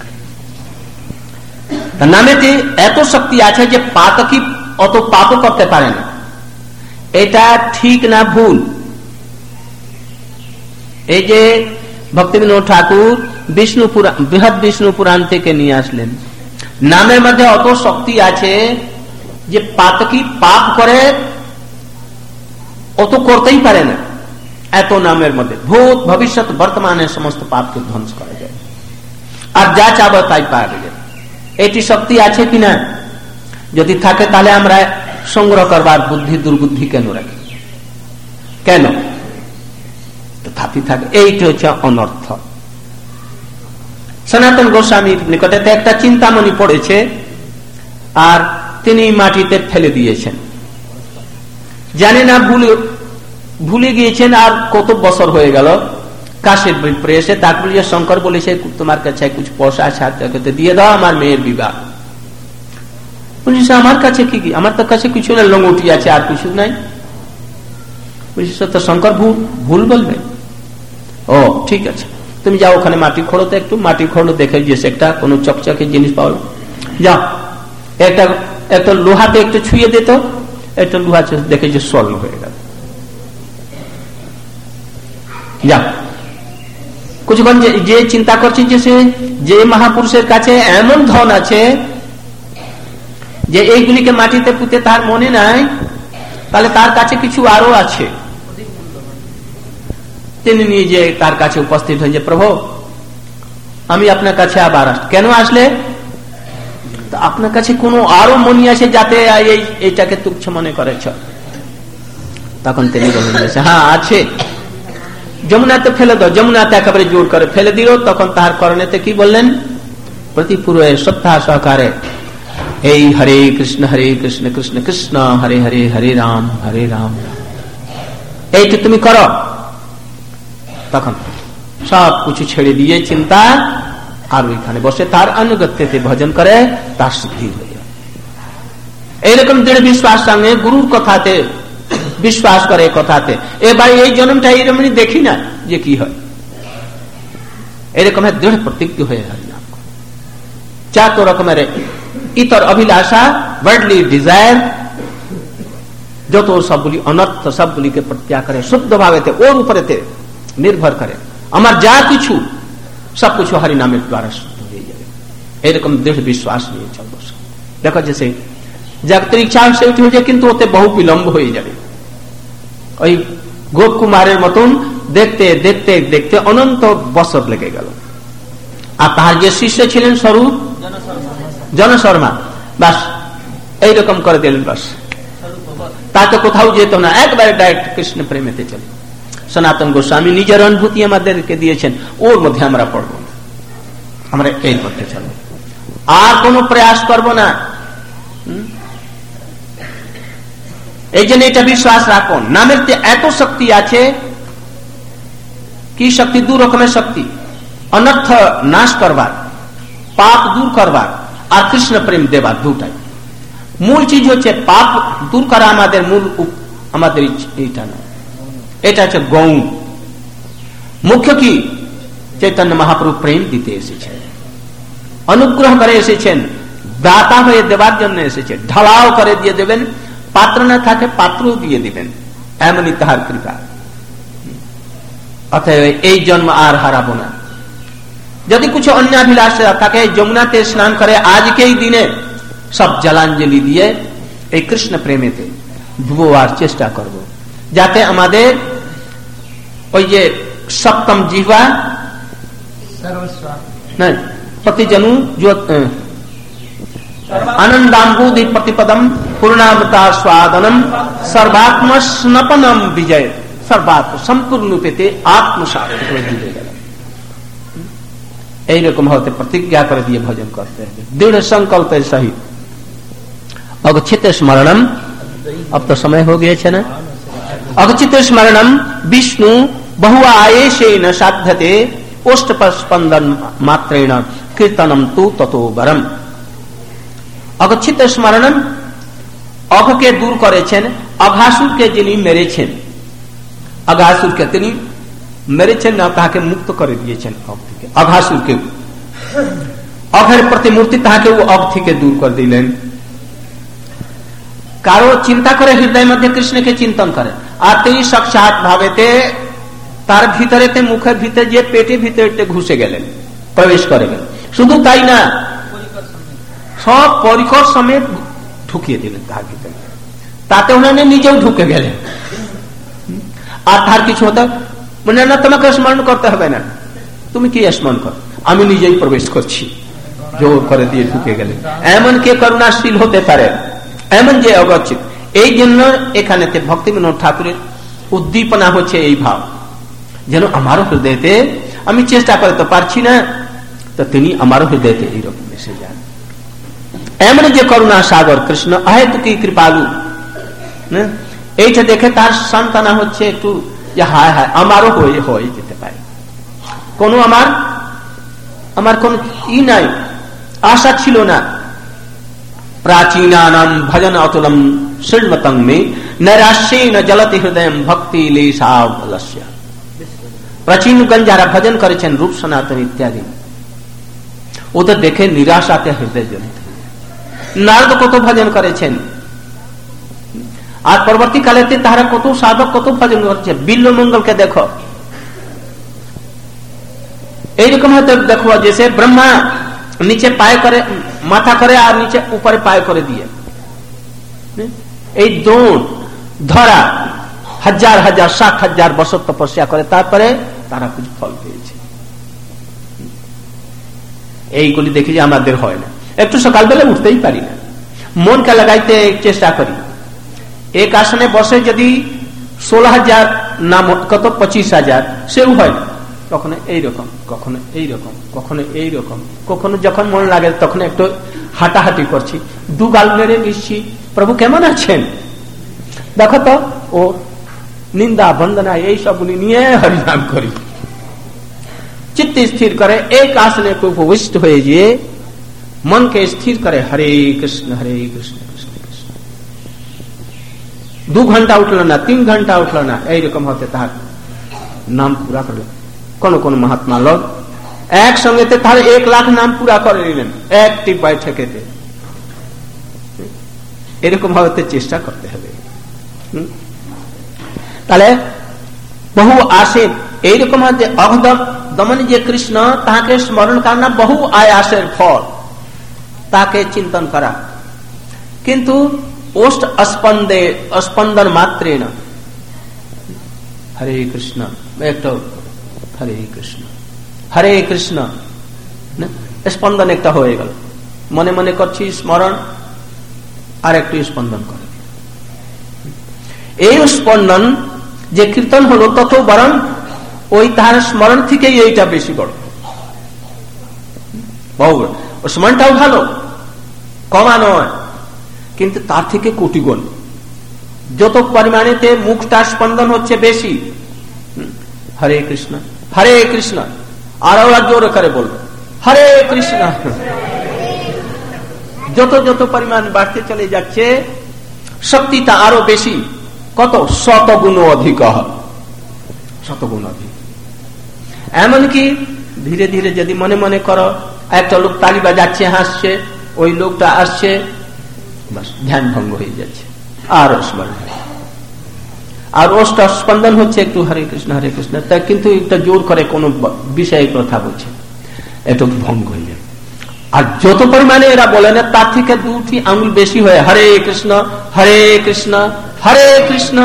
নামেতে এত শক্তি আছে যে পাতকি অত পাপ করতে পারে না। এটা ঠিক না ভুল? এই যে ভক্তিবিনোদ ঠাকুর বিষ্ণু পুরাণ, বৃহৎ বিষ্ণু পুরাণ থেকে নিয়ে আসলেন, নামের মধ্যে অত শক্তি আছে যে পাতকি পাপ করে অত করতেই পারে না। এত নামের মধ্যে ভূত ভবিষ্যৎ বর্তমানের সমস্ত পাপকে ধ্বংস করা যায়, আর যা চাবো তাই পাওয়া যায়। এটি শক্তি আছে কিনা? যদি থাকে তাহলে আমরা সংগ্রহ করবার বুদ্ধি দুর্বুদ্ধি কেন রাখি? কেন তথাপি থাকে? এইটা হচ্ছে অনর্থ। সনাতন গোস্বামীর নিকটে একটা চিন্তামণি পড়েছে, আর তিনি মাটিতে ফেলে দিয়েছেন, জানে না, ভুলে ভুলে গিয়েছেন। আর কত বছর হয়ে গেল, কাশের বিপ্রে এসে তাকে বলে শঙ্কর বলেছে তোমার কাছে কিছু পয়সা আছে, দিয়ে দাও, আমার মেয়ের বিবাহ। বলছিস আমার কাছে কি? আমার তো কাছে কিছু না, লঙ্গটি আছে, আর কিছু নাই। বলছিস তো শঙ্কর ভুল ভুল বলবে? ও ঠিক আছে, তুমি যাও ওখানে মাটি খোঁড়োতে, একটু মাটি খোঁড়ো, দেখে যে একটা কোন চকচকে জিনিস পাওয়া, যাও একটা একটা লোহাতে একটু ছুঁয়ে দিত, একটা লোহা দেখে যে স্বর্ণ হয়ে গেল, যা। কিছুক্ষণ যে চিন্তা করছে যে সে যে মহাপুরুষের কাছে এমন ধন আছে যে এইগুলিকে মাটিতে পুঁতে তার মনে নাই, তাহলে তার কাছে কিছু আরো আছে। তিনি নিজে তার কাছে উপস্থিত হয়ে যে প্রভু আমি আপনার কাছে আবার আস। কেন আসলে? আপনার কাছে কোনো আরো মনি আছে যাতে এইটাকে তুচ্ছ মনে করেছ? তখন তিনি বললেন হ্যাঁ আছে, যমুনাতে ফেলে দাও। যমুনাতে একেবারে জোর করে ফেলে দিল। তখন তার করণেতে কি বললেন? প্রতিপুরে শ্রদ্ধা সহকারে এই হরে কৃষ্ণ হরে কৃষ্ণ কৃষ্ণ কৃষ্ণ হরে হরে হরে রাম হরে রাম, এইটা তুমি করো। তখন সব কিছু ছেড়ে দিয়ে চিন্তা, আর ওইখানে বসে তার অনুগত্যতে ভজন করে, তার সিদ্ধি হয়ে যায়। এইরকম দৃঢ় বিশ্বাস সঙ্গে গুরুর কথাতে বিশ্বাস করে, কথাতে এবার এই জন্মটা এইরকম দেখি না যে কি হয়, এরকম দৃঢ় প্রতিজ্ঞ হয়ে হয় না। চার রকমের ইতর অভিলাষা, ওয়ার্ল্ডলি ডিজায়ার, যত সবগুলি অনর্থ সবগুলিকে প্রত্যাগ করে শুদ্ধ ভাবেতে ওর উপরেতে নির্ভর করে, আমার যা কিছু সবকিছু হরি নামের দ্বারা শুদ্ধ হয়ে যাবে, এরকম দৃঢ় বিশ্বাস নিয়ে চলবো। দেখো যে জাগতিক ইচ্ছা সে উঠে যায়, কিন্তু ওতে বহু বিলম্ব হয়ে যাবে। ওই গোপ কুমারের মতন দেখতে দেখতে দেখতে অনন্ত বছর লেগে গেল। আর তার যে শিষ্য ছিলেন স্বরূপ জনশর্মা, বাস এইরকম করে দিলেন, বাস তাকে কোথাও যেত না, একবারে ডাইরেক্ট কৃষ্ণ প্রেমেতে চলে। সনাতন গোস্বামী নিজের অনুভূতি আমাদেরকে দিয়েছেন, ওর মধ্যে আমরা পড়ব না, আমরা এই করতে চলব, আর কোন প্রয়াস করব না। এই জন্য এটা বিশ্বাস রাখুন, নামের এত শক্তি আছে। কি শক্তি? দু রকমের শক্তি, অনর্থ নাশ করবার, পাপ দূর করবার, আর কৃষ্ণ প্রেম দেবার, দুটাই। মূল চিজ হচ্ছে পাপ দূর করা, আমাদের মূল আমাদের এটা না, এটা হচ্ছে গৌণ। মুখ্য কি? চৈতন্য মহাপ্রভু প্রেম দিতে এসেছেন, অনুগ্রহ করে এসেছেন, দাতা হয়ে দেবার জন্য এসেছেন, ঢালাও করে দিয়ে দেবেন, পাত্র না থাকে পাত্র দিয়ে দিবেন, এমনই তাহার কৃপা। অতএব এই জন্ম আর হারাবো না। যদি কিছু অন্যাভিলাষ থাকে, যমুনাতে স্নান করে আজকেই দিনে সব জলাঞ্জলি দিয়ে এই কৃষ্ণ প্রেমেতে ডুবোবার চেষ্টা করব, যাতে আমাদের ওই যে সপ্তম জিহ্বা প্রতিজনু আনন্দাম্বুদি প্রতিপদম পূর্ণাবতা স্বাদনম সর্বাত্ম স্নপনম বিজয়, সর্বাত্ম সম্পূর্ণ পেতে আত্মসাত দিতে গেল। এইরকম হতে প্রতিজ্ঞা করে দিয়ে ভজন করতে হবে দৃঢ় সংকল্পের সহিত। অগচ্ছিত স্মরণম, अब तो समय हो गया है ना। अगचित स्मरणम विष्णु बहु आयेशेन साध्यते ओष्ठप स्पंदन मात्रेण कीर्तनम तु ततो बरम। अगचित स्मरणम, अघ के दूर करेছেন, अघासुर के जिनी मेरेছেন, अघासुर के তিনি মেরেছেন না, তাকে মুক্ত করে দিয়েছেন অঘ থেকে, अघासुर অঘের প্রতিমূর্তি তাকে ও অঘ থেকে দূর করে দিলেন। কারো চিন্তা করে হৃদয় মধ্যে কৃষ্ণকে চিন্তন করে, আর তিনি সাক্ষাৎ ভাবেতে তার ভিতরেতে মুখের ভিতরে যে পেটে ভিতরে ঘুষে গেলেন, প্রবেশ করে গেলেন। শুধু তাই না, সব পরিকর সমেত ঢুকিয়ে দিলেন তার ভিতরে, তাতে উনি নিজেও ঢুকে গেলেন। আর তার কিছু হতো মানে না, তোমাকে স্মরণ করতে হবে না, তুমি কি স্মরণ কর, আমি নিজেই প্রবেশ করছি, জোর করে দিয়ে ঢুকে গেলেন। এমন কে করুণাশীল হতে পারে, এমন যে অগচ্ছিত। এই জন্য এখানে ভক্তি বিনোদ ঠাকুরের উদ্দীপনা হচ্ছে এই ভাব, যেন আমারও হৃদয়তে, আমি চেষ্টা করতে পারছি না, তো তিনি আমারও হৃদয়তে এইরকম এসে যান। এমন যে করুণা সাগর কৃষ্ণ, আহেতু কি কৃপালু, এইটা দেখে তার সান্ত্বনা হচ্ছে একটু, যে হায় হায় আমারও হয়ে হয়ে যেতে পারে, কোন আমার আমার কোন ই নাই, আশা ছিল না। प्राचीनानां भजन अतुलम श्रीमतं में नैराश्येन जलति हृदय भक्ति लेशावलस्य। प्राचीनगण যারা ভজন করেছেন রূপ সনাতন ইত্যাদি, ওদের দেখে নিরাশাতে হৃদয় জ্বলিত। নারদ কত ভজন করেছেন, আর পরবর্তীকালেতে তারা কত সাধক কত ভজন করেছে। বিল্বমঙ্গলকে দেখো, এইরকম হয়তো দেখো जैसे ब्रह्मा নিচে পায়ে করে মাথা করে, আর নিচে উপরে পায়ে করে দিয়ে এই দৌড় ধরা হাজার হাজার ষাট হাজার বছর তপস্যা করে, তারপরে তারা কিছু ফল পেয়েছে। এইগুলি দেখি যে আমাদের হয় না, একটু সকালবেলা উঠতেই পারি না, মনকে লাগাইতে চেষ্টা করি। এক আসনে বসে যদি ষোলো হাজার নাম কত পঁচিশ হাজার সেও হয় না, কখনো এইরকম কখনো এইরকম কখনো এইরকম, কখনো যখন মন লাগে তখন একটু হাঁটাহাঁটি করছি, দু গাল মেরে নিচ্ছি, প্রভু কেমন আছেন দেখো তো। ও নিন্দা বন্দনা এই সবগুলি নিয়ে হরিনাম করি, চিত্ত স্থির করে এক আসনে উপবিষ্ট হয়ে গিয়ে মনকে স্থির করে হরে কৃষ্ণ হরে কৃষ্ণ কৃষ্ণ কৃষ্ণ। দু ঘন্টা উঠল না, তিন ঘন্টা উঠল না, এইরকম হতে তার নাম পুরা করলো। কোন কোন মহাত্মা লোক একসঙ্গে তার এক লাখ নাম পুরা করে নিলেন একটি বৈঠকেতে। এরকম ভাবে চেষ্টা করতে হবে। তাহলে বহু আসে এইরকম যে অঘদম দমনী যে কৃষ্ণ তাকে স্মরণ করা বহু আয়াসের ফল, তাকে চিন্তন করা। কিন্তু ওষ্ঠ স্পন্দে স্পন্দন মাত্রে না হরে কৃষ্ণ একটা হরে কৃষ্ণ হরে কৃষ্ণ স্পন্দন একটা হয়ে গেল, মনে মনে করছি স্মরণ আর একটু স্পন্দন করে। এই স্পন্দন যে কীর্তন হলো তত বরং ওই তার স্মরণ থেকে এইটা বেশি বড়, বহু স্মরণটাও ভালো, কমা নয়, কিন্তু তার থেকে কোটি গুণ। যত পরিমাণেতে মুখটা স্পন্দন হচ্ছে বেশি, হরে কৃষ্ণ হরে কৃষ্ণ, আর ওরা জোর করে বলবে হরে কৃষ্ণ, যত যত পরিমাণ বাড়তে চলে যাচ্ছে শক্তিটা আরো বেশি, কত শতগুণ অধিক, শতগুণ অধিক। এমনকি ধীরে ধীরে যদি মনে মনে করো একটা লোক তালি বাজাচ্ছে হাসছে, ওই লোকটা আসছে, বাস ধ্যান ভঙ্গ হয়ে যাচ্ছে, আর স্মরণ আর ওষ্টা স্পন্দন হচ্ছে একটু হরে কৃষ্ণ হরে কৃষ্ণ, তা কিন্তু একটা জোর করে কোন বিষয়ে কথা বলছে, একটু ভঙ্গ হয়ে যাবে। আর যত পরিমাণে এরা বলে না তার থেকে দুটি আঙুল বেশি হয়ে হরে কৃষ্ণ হরে কৃষ্ণ হরে কৃষ্ণ,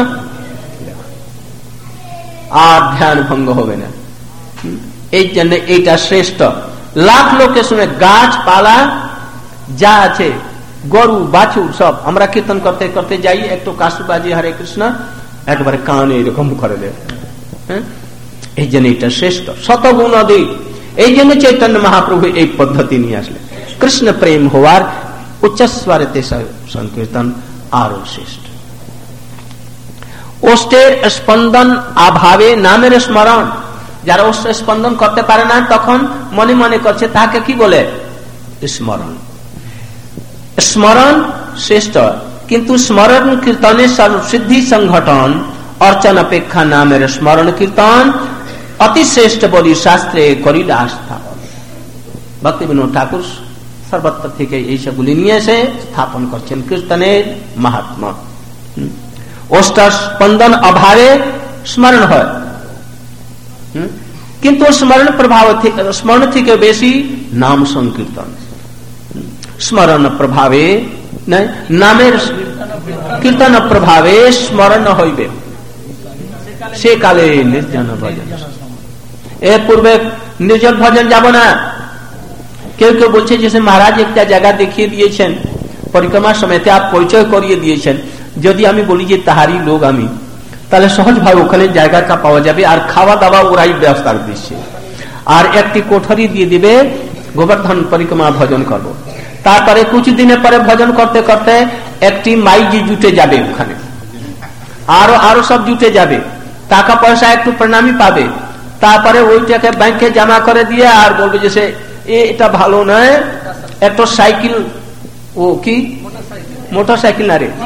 আর ধ্যান ভঙ্গ হবে না। এই জন্য এইটা শ্রেষ্ঠ। লাখ লোকে শুনে গাছপালা যা আছে, গরু বাছুর সব, আমরা কীর্তন করতে করতে যাই, একটু কাশুবাজি হরে কৃষ্ণ একবারে কানে এরকম করে দেয়। এই জন্য এটা শ্রেষ্ঠ, শতগুণ অধিক। এই জন্য চৈতন্য মহাপ্রভু এই পদ্ধতি নিয়ে আসলে কৃষ্ণ প্রেম হওয়ার উচ্চস্বরেতে সংকীর্তন আরো শ্রেষ্ঠ। ওষ্ঠের স্পন্দন অভাবে নামের স্মরণ, যারা ওষ্ঠ স্পন্দন করতে পারে না তখন মনে মনে করছে, তাকে কি বলে স্মরণ। স্মরণ শ্রেষ্ঠ, কিন্তু স্মরণ কীর্তনের সর্বসিদ্ধি সংঘটন অর্চন অপেক্ষা নামের স্মরণ কীর্তন অতি শ্রেষ্ঠ বলি শাস্ত্রে করিল স্থাপন। ভক্তিবিনোদ ঠাকুর সর্বত্র থেকে এইসবগুলি নিয়ে এসে স্থাপন করছেন কীর্তনের মাহাত্ম্য। ওষ্ঠ স্পন্দন অভাবে স্মরণ হয়, কিন্তু স্মরণ প্রভাব স্মরণ থেকে বেশি নাম সংকীর্তন। স্মরণ প্রভাবে নামের কীর্তন প্রভাবে স্মরণ হইবে, সে কালে নির্জন ভজন। এর পূর্বে নির্জন ভজন যাব না। কেউ কেউ বলছে যে মহারাজ একটা জায়গা দেখিয়ে দিয়েছেন, পরিক্রমার সময়তে আপ পরিচয় করিয়ে দিয়েছেন, যদি আমি বলি যে তাহারই লোক আমি, তাহলে সহজ ভাবে ওখানে জায়গাটা পাওয়া যাবে, আর খাওয়া দাওয়া ওরাই ব্যবস্থা দিচ্ছে, আর একটি কোঠরি দিয়ে দিবে, গোবর্ধন পরিক্রমা ভজন করব। তারপরে কিছুদিনের পরে ভজন করতে করতে একটি মাইজি জুটে যাবে ওখানে, আরো আরো সব জুটে যাবে, টাকা পয়সা একটু প্রণামী পাবে, তারপরে ওইটাকে ব্যাংকে জমা করে দিয়ে আর বলবে যে সে এটা ভালো নয়, একটা সাইকেল, ও কি মোটর সাইকেল না রে,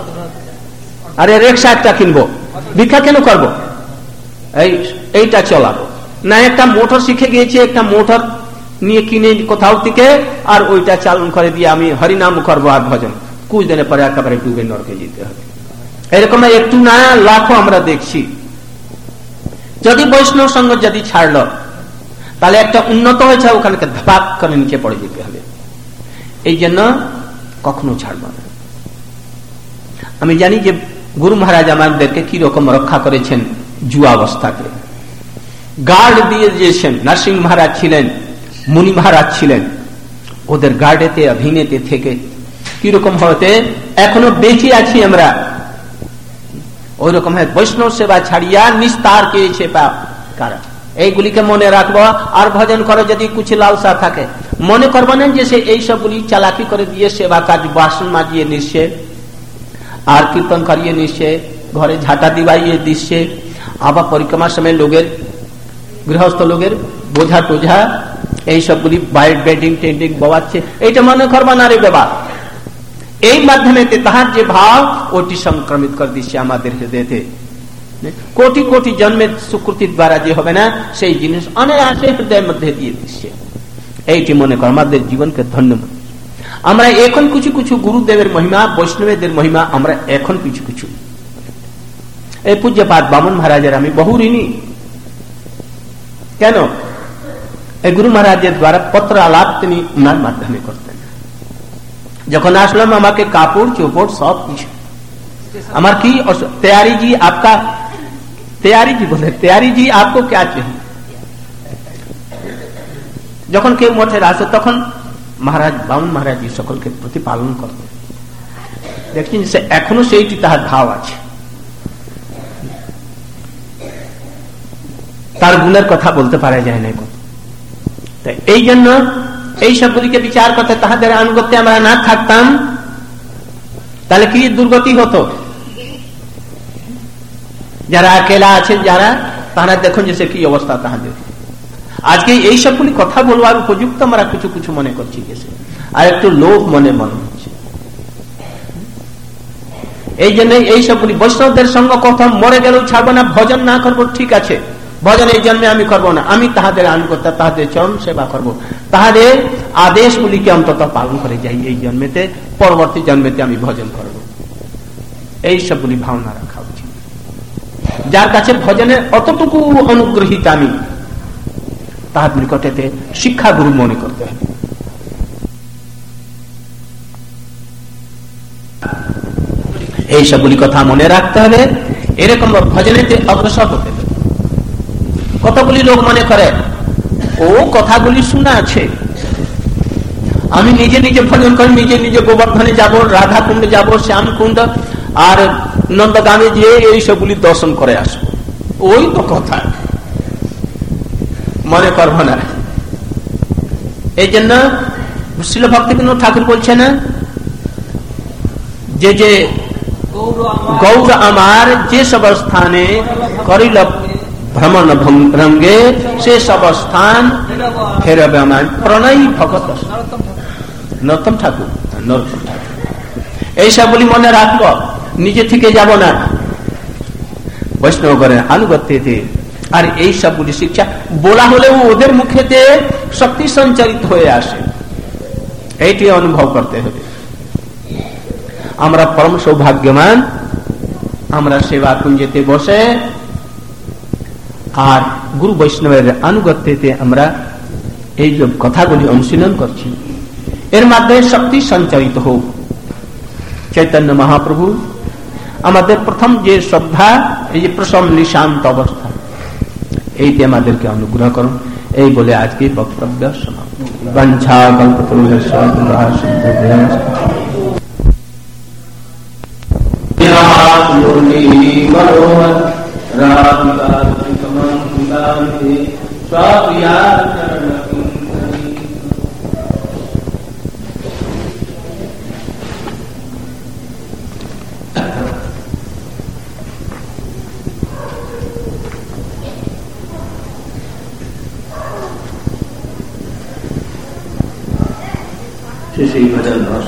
আরে রিক্সা একটা কিনবো, ভিক্ষা কেন করবো, এই এইটা চলাবো না, একটা মোটর শিখে গিয়েছে, একটা মোটর নিয়ে কিনে কোথাও থেকে আর ওইটা চালন করে দিয়ে আমি হরিনাম করবো আর ভজন, কুছ দিনের পরে একেবারে ডুবে নরকে যেতে হবে। এরকম একটু না লাখো আমরা দেখছি। যদি বৈষ্ণব সঙ্গ যদি ছাড়ল, তাহলে একটা উন্নত হয়েছে, ওখানকে ধাপাক করে নিচে পড়ে যেতে হবে। এই জন্য কখনো ছাড়ব না। আমি জানি যে গুরু মহারাজ আমাদেরকে কি রকম রক্ষা করেছেন যুবাবস্থাকে, গার্ড দিয়ে দিয়েছেন। নরসিংহ মহারাজ ছিলেন, মুনি মহারাজ ছিলেন, ওদের গার্ডেতে অধীনেতে থেকে কিরকম হতে এখনো বেঁচে আছি আমরা। ওই রকম বৈষ্ণব সেবা ছাড়িয়া নিস্তার পেয়েছে কারা, এইগুলিকে মনে রাখবো। আর ভজন করে যদি কুছ লালসা থাকে, মনে করবো না যে সে এইসবগুলি চালাকি করে দিয়ে সেবা কাজ বাসন মাজিয়ে নিচ্ছে, আর কীর্তন করিয়ে নিচ্ছে, ঘরে ঝাঁটা দিবাইয়ে দিচ্ছে, আবার পরিক্রমার সময় লোকের গৃহস্থ লোকের বোঝা টোঝা এইসবগুলি বেডিং টেন্ডিং বওয়াচ্ছে, এইটা মনে করবা না রে বাবা। এই মাধ্যমে তাহার যে ভাব ওটি সংক্রমিত করে দিচ্ছে আমাদের হৃদয়তে। কোটি কোটি জন্মের সুকৃতির দ্বারা যে হবে না, সেই জিনিস অনেক আসে হৃদয়ের মধ্যে দিয়ে দিচ্ছে। এইটি মনে কর আমাদের জীবনকে ধন্য। আমরা এখন কিছু কিছু গুরুদেবের মহিমা, বৈষ্ণবেদের মহিমা আমরা এখন কিছু কিছু, এই পূজ্যপাদ বামন মহারাজের আমি বহু ঋণী। কেন? এই গুরু মহারাজের দ্বারা পত্র আলাপ তিনি উনার মাধ্যমে করতেন। যখন আসলাম আমাকে কাপড় চোপড় সব কিছু, আমার কি তৈয়ারি জি আপকা, তৈয়ারি জি বলে তৈয়ারি জি আপকো ক্যা চাহিয়ে। যখন কেউ মঠের আসে তখন মহারাজ বামন মহারাজ সকলকে প্রতিপালন করতেন। দেখছেন সে এখনো সেইটি তাহার ভাব আছে, তার গুণের কথা বলতে পারা যায় না। এই জন্য এই সবগুলিকে বিচার করতে, তাহাদের আনুগত্যে আমরা না থাকতাম তাহলে কি দুর্গতি হতো। যারা একেলা আছে, যারা তারা দেখুন যে কি অবস্থা তাহাদের। আজকে এই সবগুলি কথা বলবার উপযুক্ত আমরা কিছু কিছু মনে করছি, আর একটু লোভ মনে মনে হচ্ছে। এই জন্য এই সবগুলি বৈষ্ণবদের সঙ্গ কথা মরে গেলেও ছাড়বো না, ভজন না করবো ঠিক আছে, ভজন এই জন্মে আমি করবো না, আমি তাহাদের আনুগত্য, তাহাদের চরণ সেবা করব, তাহাদের আদেশগুলিকে অন্তত পালন করে যাই এই জন্মেতে, পরবর্তী জন্মেতে আমি ভজন করব। এই সবগুলি ভাবনা রাখা উচিত। যার কাছে ভজনের অতটুকু অনুগ্রহিত আমি, তাহার নিকটেতে শিক্ষা গুরু মনে করতে হবে। এই সবগুলি কথা মনে রাখতে হবে, এরকম ভজনেতে অগ্রসর হতে হবে। কতগুলি লোক মনে করে ও কথাগুলি শোনা আছে, আমি নিজে নিজে ভজন করি, নিজে নিজে গোবর্ধনে যাব, রাধা কুণ্ডে যাব, শ্যাম কুণ্ড আর নন্দগামে গিয়ে এই সবগুলি দর্শন করে আসবো। ওই তো কথা মনে করব না। এই জন্য শ্রীল ভক্তিবিনোদ ঠাকুর বলছে না যে যে গৌর আমার যে সব স্থানে করিল ভ্রমণ ভঙ্গে, সে সব স্থান ফেরবে আমার প্রণয়ী ভগত নরোত্তম ঠাকুর। নরোত্তম ঠাকুর এইসব বলি মনে রাখবো, নিজে থেকে যাব না, বৈষ্ণব করে আনুগত্যে। আর এই সবগুলি শিক্ষা বলা হলেও ওদের মুখেতে শক্তি সঞ্চারিত হয়ে আসে, এইটি অনুভব করতে হবে। আমরা পরম সৌভাগ্যবান, আমরা সেবা কুঞ্জেতে বসে আর গুরু বৈষ্ণবের আনুগত্যে আমরা এই যে কথাগুলি অনুশীলন করছি, এর মাধ্যমে শক্তি সঞ্চারিত হোক। চৈতন্য মহাপ্রভু আমাদের প্রথম যে শ্রদ্ধা, এই যে প্রসম নিশান্ত অবস্থা, এইটি আমাদেরকে অনুগ্রহ করুন। এই বলে আজকে বক্তব্য সমাপ্ত। বাঞ্ছা কল্পতরুভ্যশ্চ কৃপা সিন্ধুভ্যশ্চ সেই ভজন রস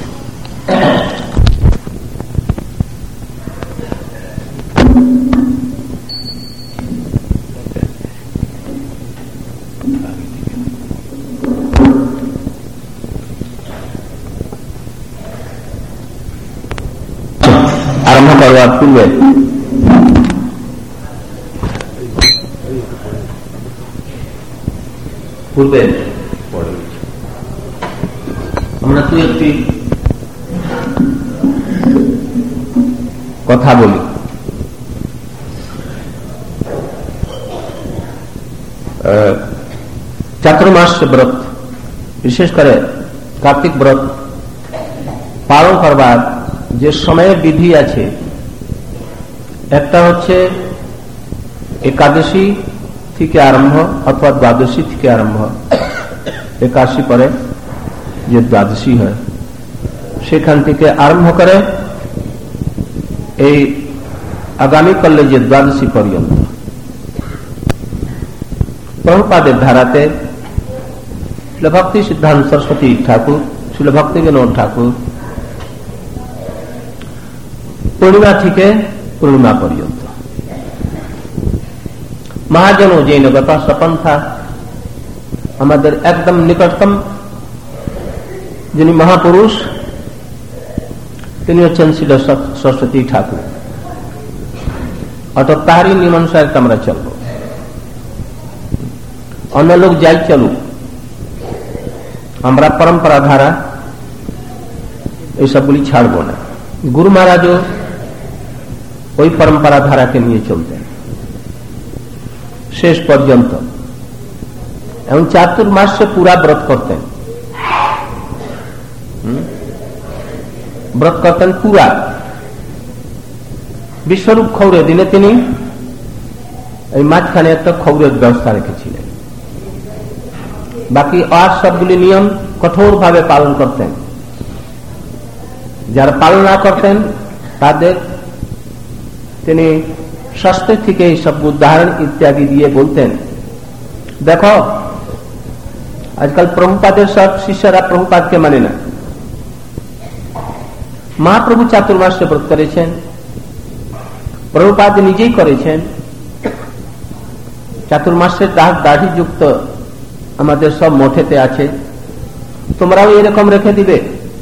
আরম্ভ করবার পূর্বে পূর্বে আমরা তুই একটি কথা বলি। চাতুর্মাস ব্রত, বিশেষ করে কার্তিক ব্রত পালন করবার যে সময়ের বিধি আছে, একটা হচ্ছে একাদশী থেকে আরম্ভ অথবা দ্বাদশী থেকে আরম্ভ। একাদশী পরে যে দ্বাদশী হয়, সেখান থেকে আরম্ভ করে এই আগামীকালে যে দ্বাদশী পর্যন্ত প্রভুপাদের ধারাতে শিলভক্তি সিদ্ধান্ত সরস্বতী ঠাকুর, শিলভক্তি বিনোদ ঠাকুর পূর্ণিমা থেকে পূর্ণিমা পর্যন্ত, মহাজন ও জৈনগতা সপন্থা আমাদের একদম নিকটতম যিনি মহাপুরুষ তিনি হচ্ছেন শিল সরস্বতী ঠাকুর। অর্থাৎ তাহারই নিয়মানুসারে আমরা চলব, অন্য লোক যাই চলুক, আমরা পরম্পরা ধারা এইসবগুলি ছাড়ব না। গুরু মহারাজও ওই পরম্পরা ধারাকে নিয়ে চলতেন শেষ পর্যন্ত, এবং চাতুর্মাসে পুরা ব্রত করতেন, ব্রত করতেন পুরা। বিশ্বরূপ খৌরে দিনে তিনি এই মাঝখানে একটা খৌরের ব্যবস্থা রেখেছিলেন, বাকি আর সবগুলি নিয়ম কঠোরভাবে পালন করতেন। যারা পালন না করতেন তাদের তিনি শাস্ত্র থেকে এই সব উদাহরণ ইত্যাদি দিয়ে বলতেন, দেখো আজকাল প্রভুপাদের সব শিষ্যরা প্রভুপাদকে মানে না। মহাপ্রভু চাতুর্মাসে ব্রত করেছেন, প্রভুপাদ নিজেই করেছেন। চাতুর্মাসের দাড়ি যুক্ত আমাদের সব মঠেতে আছে, তোমরাও এরকম রেখে দিবে।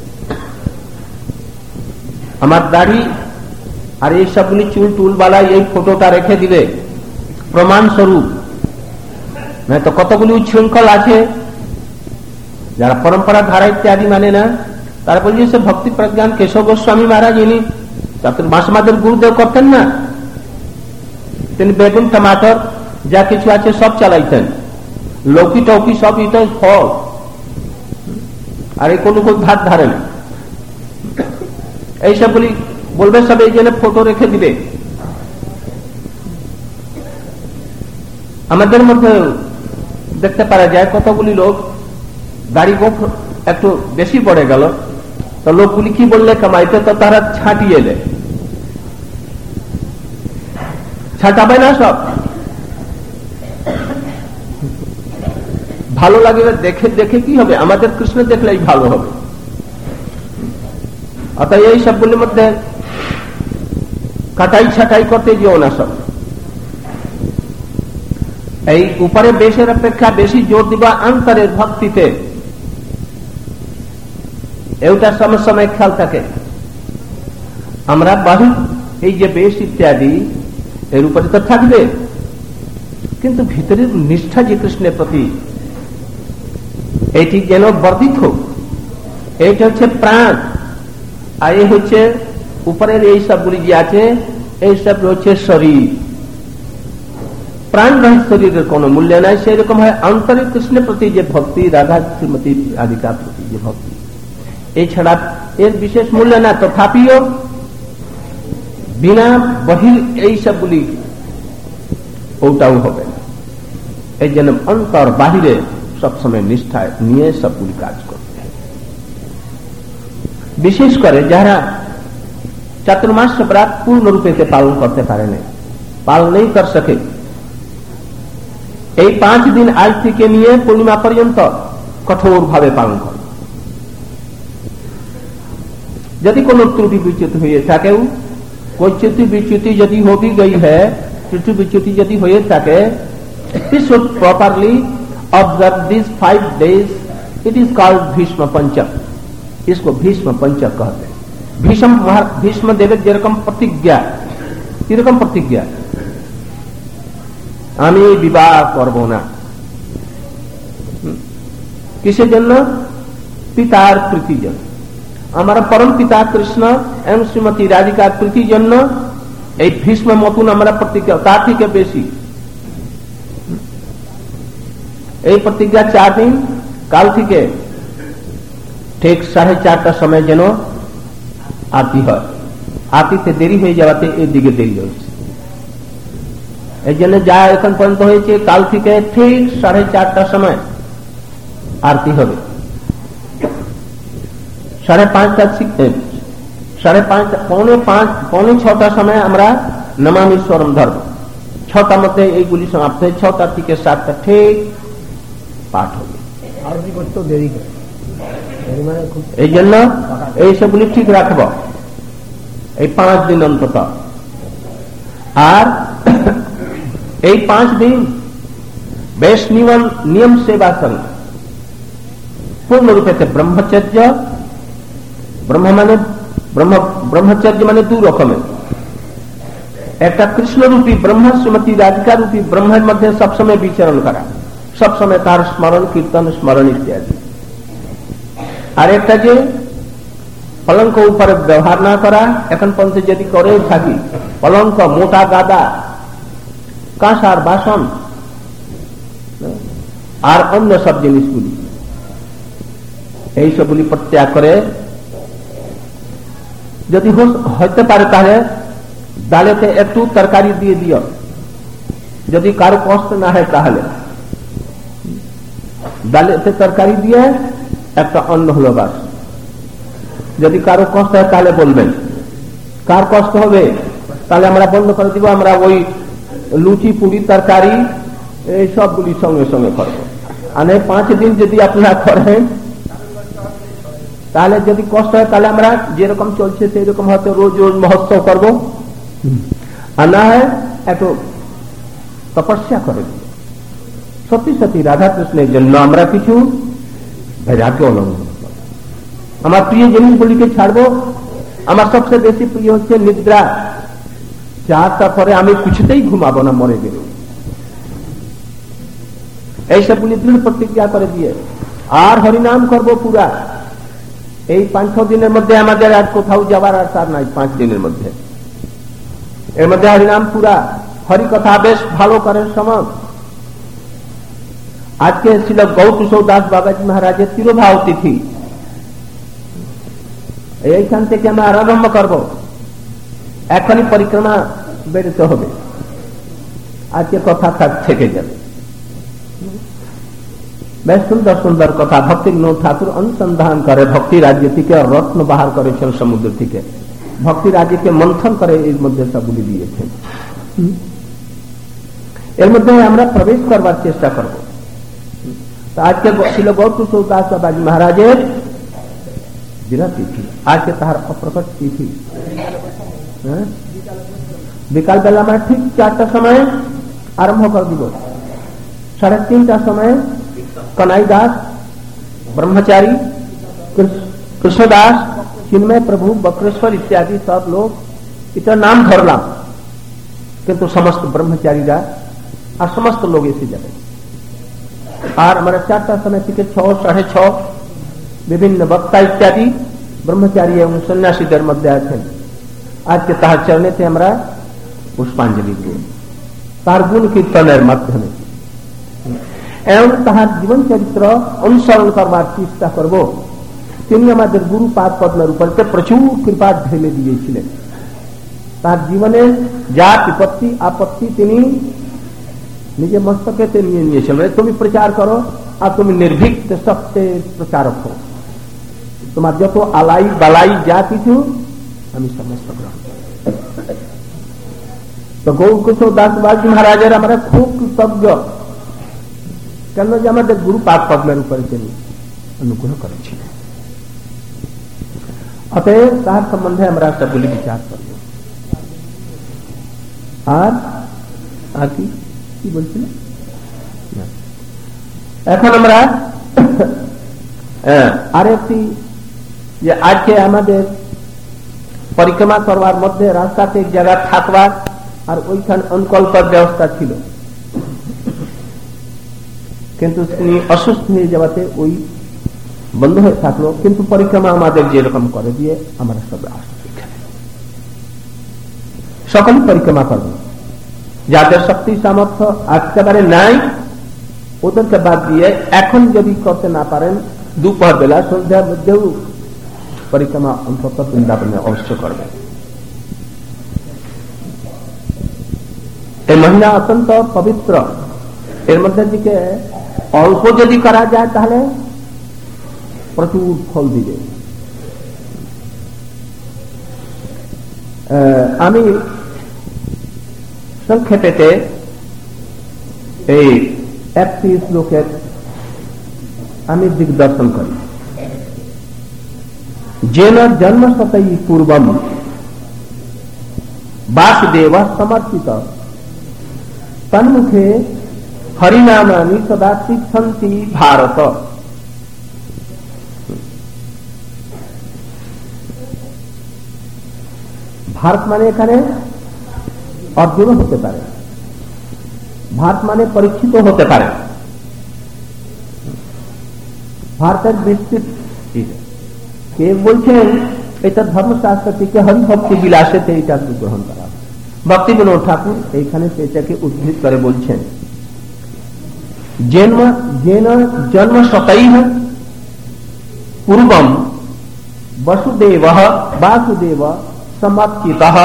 আমার দাড়ি আর এই সবগুলি চুল টুল বালা এই ফটোটা রেখে দিবে প্রমাণ স্বরূপ। না তো কতগুলি উচ্ছৃঙ্খল আছে যারা পরম্পরা ধারা ইত্যাদি মানে না, তারা বলছে সে ভক্তি প্রজ্ঞান কেশব গোস্বামী মহারাজ ইনি চাতুর্মাস আমাদের গুরুদেব করতেন না, তিনি বেগুন টমাটর যা কিছু আছে সব চালাইতেন, লৌকি টৌকি সব ইত ফল, আর এই কোনো কোন ভাত ধারে না। এইসবগুলি বলবে সব এই জন্য ফটো রেখে দিবে। আমাদের মধ্যে দেখতে পারা যায় কতগুলি লোক দাড়ি গোফ একটু বেশি পড়ে গেল, তো লোকগুলি কি বললে কামাইতে, তো তারা ছাটিয়ে এলে ছাটাবে না, সব ভালো লাগে দেখে দেখে কি হবে, আমাদের কৃষ্ণ দেখলেই ভালো হবে। অতএব এই সবগুলির মধ্যে কাটাই ছাটাই করতে যেও না। সব এই উপরে বেশের অপেক্ষা বেশি জোর দিবা অন্তরের ভক্তিতে, এটা সময় সময় খেয়াল থাকে। আমরা বাহির এই যে বেশ ইত্যাদি এর উপরে তো থাকবে, কিন্তু ভিতরের নিষ্ঠা যে কৃষ্ণের প্রতি এটি যেন বর্ধিত হোক, এইটা হচ্ছে প্রাণ। আর এই হচ্ছে উপরের এই সবগুলি যে আছে এই সব হচ্ছে শরীর। প্রাণ রহিত শরীরের কোন মূল্য নাই। সেই রকম হয় আন্তরিক কৃষ্ণের প্রতি যে ভক্তি, রাধা শ্রীমতী রাধিকার প্রতি যে ভক্তি, এছাড়া এর বিশেষ মূল্য না। তথাপিও বিনা বহির এই সবগুলি ওটাও হবে না। এই জন্য অন্তর বাহিরে সবসময় নিষ্ঠায় নিয়ে সবগুলি কাজ করতে হবে। বিশেষ করে যারা চাতুর্মাস ব্রত পূর্ণ রূপে পালন করতে পারে না, পালন नहीं कर सके, এই পাঁচ দিন আজ থেকে নিয়ে পূর্ণিমা পর্যন্ত কঠোর ভাবে পালন করে। যদি কোন ত্রুটি বিচ্যুতি হয়ে থাকেও, कोई च्युति विच्युति यदि हो भी गई है, च्युति विच्युति यदि हो सके, we should properly observe these five days. It is called Bhishma पंचक. इसको भीष्म पंचक कहते हैं। भीष्म भीष्म देवे যেরকম প্রতিজ্ঞা, এরকম প্রতিজ্ঞা আমি বিবাহ করব না। কিসের জন্য? পিতার প্রীতির জন্য। আমার পরম পিতা কৃষ্ণ এবং শ্রীমতী রাধিকার প্রীতির জন্য এই ভীষ্ম মতন আমরা প্রতিজ্ঞা, তার থেকে বেশি এই প্রতিজ্ঞা চার দিন কাল থেকে ঠিক সাড়ে চারটার সময় যেন আরতি হয়। আরতিতে দেরি হয়ে যাওয়াতে এর দিকে দেরি হয়েছে। এই জন্য যা এখন পর্যন্ত হয়েছে, কাল থেকে ঠিক সাড়ে চারটার সময় আরতি হবে। সাড়ে পাঁচটা সাড়ে পাঁচ পৌনে পাঁচ পৌনে ছটার সময় আমরা নমামি স্বরম ধর্ম, ছটার মধ্যে এইগুলি সমাপ্ত হয়ে ছটা থেকে সাতটা ঠিক পাঠ হবে। আরতি করতে দেরি করে, এই জন্য এই সবগুলি ঠিক রাখব এই পাঁচ দিন অন্তত। আর এই পাঁচ দিন বেশ নিয়ম নিয়ম সেবা সঙ্গে पूर्ण रूपे से ब्रह्मचर्य, ब्रह्म माने ब्रह्म ब्रह्मचर्य माने दू रकमेर, एक कृष्ण रूपी ब्रह्म, श्रीमती राधिका रूपी ब्रह्मेर मध्य सब समय विचरण करा, सब समय तार स्मरण कीर्तन स्मरण इत्यादि। और एक जे पलंक ऊपर व्यवहार ना करा, এখন পর্যন্ত যদি করে থাকি পলঙ্ক, মোটা গাদা, কাঁসার বাসন আর অন্য সব জিনিসগুলি, এই সবগুলি পরিত্যাগ করে যদি হইতে পারে তাহলে ডালেতে একটু তরকারি দিয়ে দিও, যদি কারো কষ্ট না হয় তাহলে ডালেতে তরকারি দিয়ে একটা অন্ন হলো বাস। যদি কারো কষ্ট হয় তাহলে বলবেন, কার কষ্ট হবে তাহলে আমরা বন্ধ করে দিব, আমরা ওই লুচি পুরি তরকারি এই সবগুলি সঙ্গে সঙ্গে করবো। আর পাঁচ দিন যদি আপনারা করেন তাহলে যদি কষ্ট হয় তাহলে আমরা যেরকম চলছে সেই রকম হয়তো রোজ রোজ মহোৎসব করবো, আর না হয় একটু তপস্যা করে দিব। সত্যি সত্যি রাধা কৃষ্ণের জন্য আমরা কিছু বৈরাগ্য অবলম্বন করব। আমার প্রিয় জিনিসগুলিকে ছাড়বো। আমার সবচেয়ে বেশি প্রিয় হচ্ছে নিদ্রা, চারটার পরে আমি কিছুতেই ঘুমাবো না, মরে গেলে এইসবগুলি দৃঢ় প্রতিজ্ঞা করে দিয়ে আর হরিনাম করবো পুরা। এই পাঁচ ছ দিনের মধ্যে আমাদের আর কোথাও যাবার আর তার নাই, পাঁচ দিনের মধ্যে এর মধ্যে হরিনাম পুরা, হরি কথা বেশ ভালো করার সময়। আজকে ছিল গৌরকিশোর দাস বাবাজি মহারাজের তিরোভাব তিথি, এইখান থেকে আমরা আরম্ভ করব। এখনই পরিক্রমা বেরোতে হবে, আজকে কথা থেকে যাবে। বেশ সুন্দর সুন্দর কথা ভক্তি বিনোদ ঠাকুর অনুসন্ধান করে ভক্তি রাজ্য থেকে রত্ন বাহার করেছেন সমুদ্র থেকে, ভক্তি রাজ্যকে মন্থন করে এর মধ্যে সবগুলি দিয়েছেন। এর মধ্যে আমরা প্রবেশ করবার চেষ্টা করব। আজকে ছিল গৌরকিশোর দাস বাবাজি মহারাজের বিরাট তিথি, আজকে তাহার অপ্রকট তিথি। বিকাল বেলা আমরা ঠিক চারটার সময় আরম্ভ করে দিব, সাড়ে তিনটার সময় कनाई दास, ब्रह्मचारी, कृष्णदास, चिन्मय प्रभु, बक्रेश्वर इत्यादि सब लोग इतना नाम धरलाम, किंतु समस्त ब्रह्मचारीरा और समस्त लोग इसी जगह। और हमारा चारटा समय থেকে छह साढ़े छह विभिन्न वक्ता इत्यादि ब्रह्मचारी एवं सन्यासी दर मध्य आছেন। आज के तार चरणे थे हमारा पुष्पांजलि दिए तार गुण कीर्तনের মাধ্যমে एवं তাহার জীবন চরিত্র অনুসরণ করবার চেষ্টা করব। তিনি আমাদের গুরু পাদ পদ্মের উপর প্রচুর কৃপা ঢেলে দিয়েছিলেন। তার জীবনে যা বিপত্তি আপত্তি তিনি নিজে মস্তকেতে নিয়ে নিয়েছিলেন। তুমি প্রচার করো আর তুমি নির্ভীক সত্যের প্রচারক হো, তোমার যত আলাই বালাই যা কিছু আমি সমস্ত গ্রহণ করি। তো গৌরকিশোর দাস বাবাজি মহারাজের আমরা খুব কৃতজ্ঞ, কেন যে আমাদের গুরু পাদ পদ্মের উপরে তিনি অনুগ্রহ করেছিলেন। অতএব তার সম্বন্ধে আমরা সবগুলি বিচার করব। আর আর কি কি বলছিলেন এখন আমরা আর একটি যে আজকে আমাদের পরিক্রমা করবার মধ্যে রাস্তাতে এক জায়গা থাকবার আর ওইখানে অনুকল্পের ব্যবস্থা ছিল, কিন্তু তিনি অসুস্থ হয়ে যাওয়াতে ওই বন্ধ হয়ে থাকলো। কিন্তু পরিক্রমা আমাদের যেরকম করে দিয়ে আমরা সব আসছি, সকলে পরিক্রমা করবো। যাদের শক্তি সামর্থ্য একেবারে নাই ওদেরকে বাদ দিয়ে এখন যদি করতে না পারেন দুপুর বেলা সন্ধ্যার মধ্যেও পরিক্রমা অন্তত বৃন্দাবনে অবশ্য করবে। এই মহিলা অত্যন্ত পবিত্র, এর মধ্যে দিকে অল্প যদি করা যায় তাহলে প্রচুর ফল দিবে। আমি সংক্ষেপে এই একটি শ্লোকের আমি দিগদর্শন করি। যেন জন্মশতৈ পূর্বম বাসুদেব সমর্পিত তন্মুখে হরিনামানি সদা তিষ্ঠন্তি ভারত। ভারত মানে এখানে অর্জুন হতে পারে, ভারত মানে পরীক্ষিত হতে পারে। ভারতের বিস্তৃত কে বলছেন এটা ধর্মশাস্ত্র থেকে হরিভক্তি বিলাসেতে এটা গ্রহণ করা। ভক্তি বিনোদ ঠাকুর এইখানে সেটাকে উদ্ধৃত করে বলছেন, জন্ম যেন জন্ম শতৈঃ পূর্বম বসুদেব বাসুদেব সমর্পিতঃ,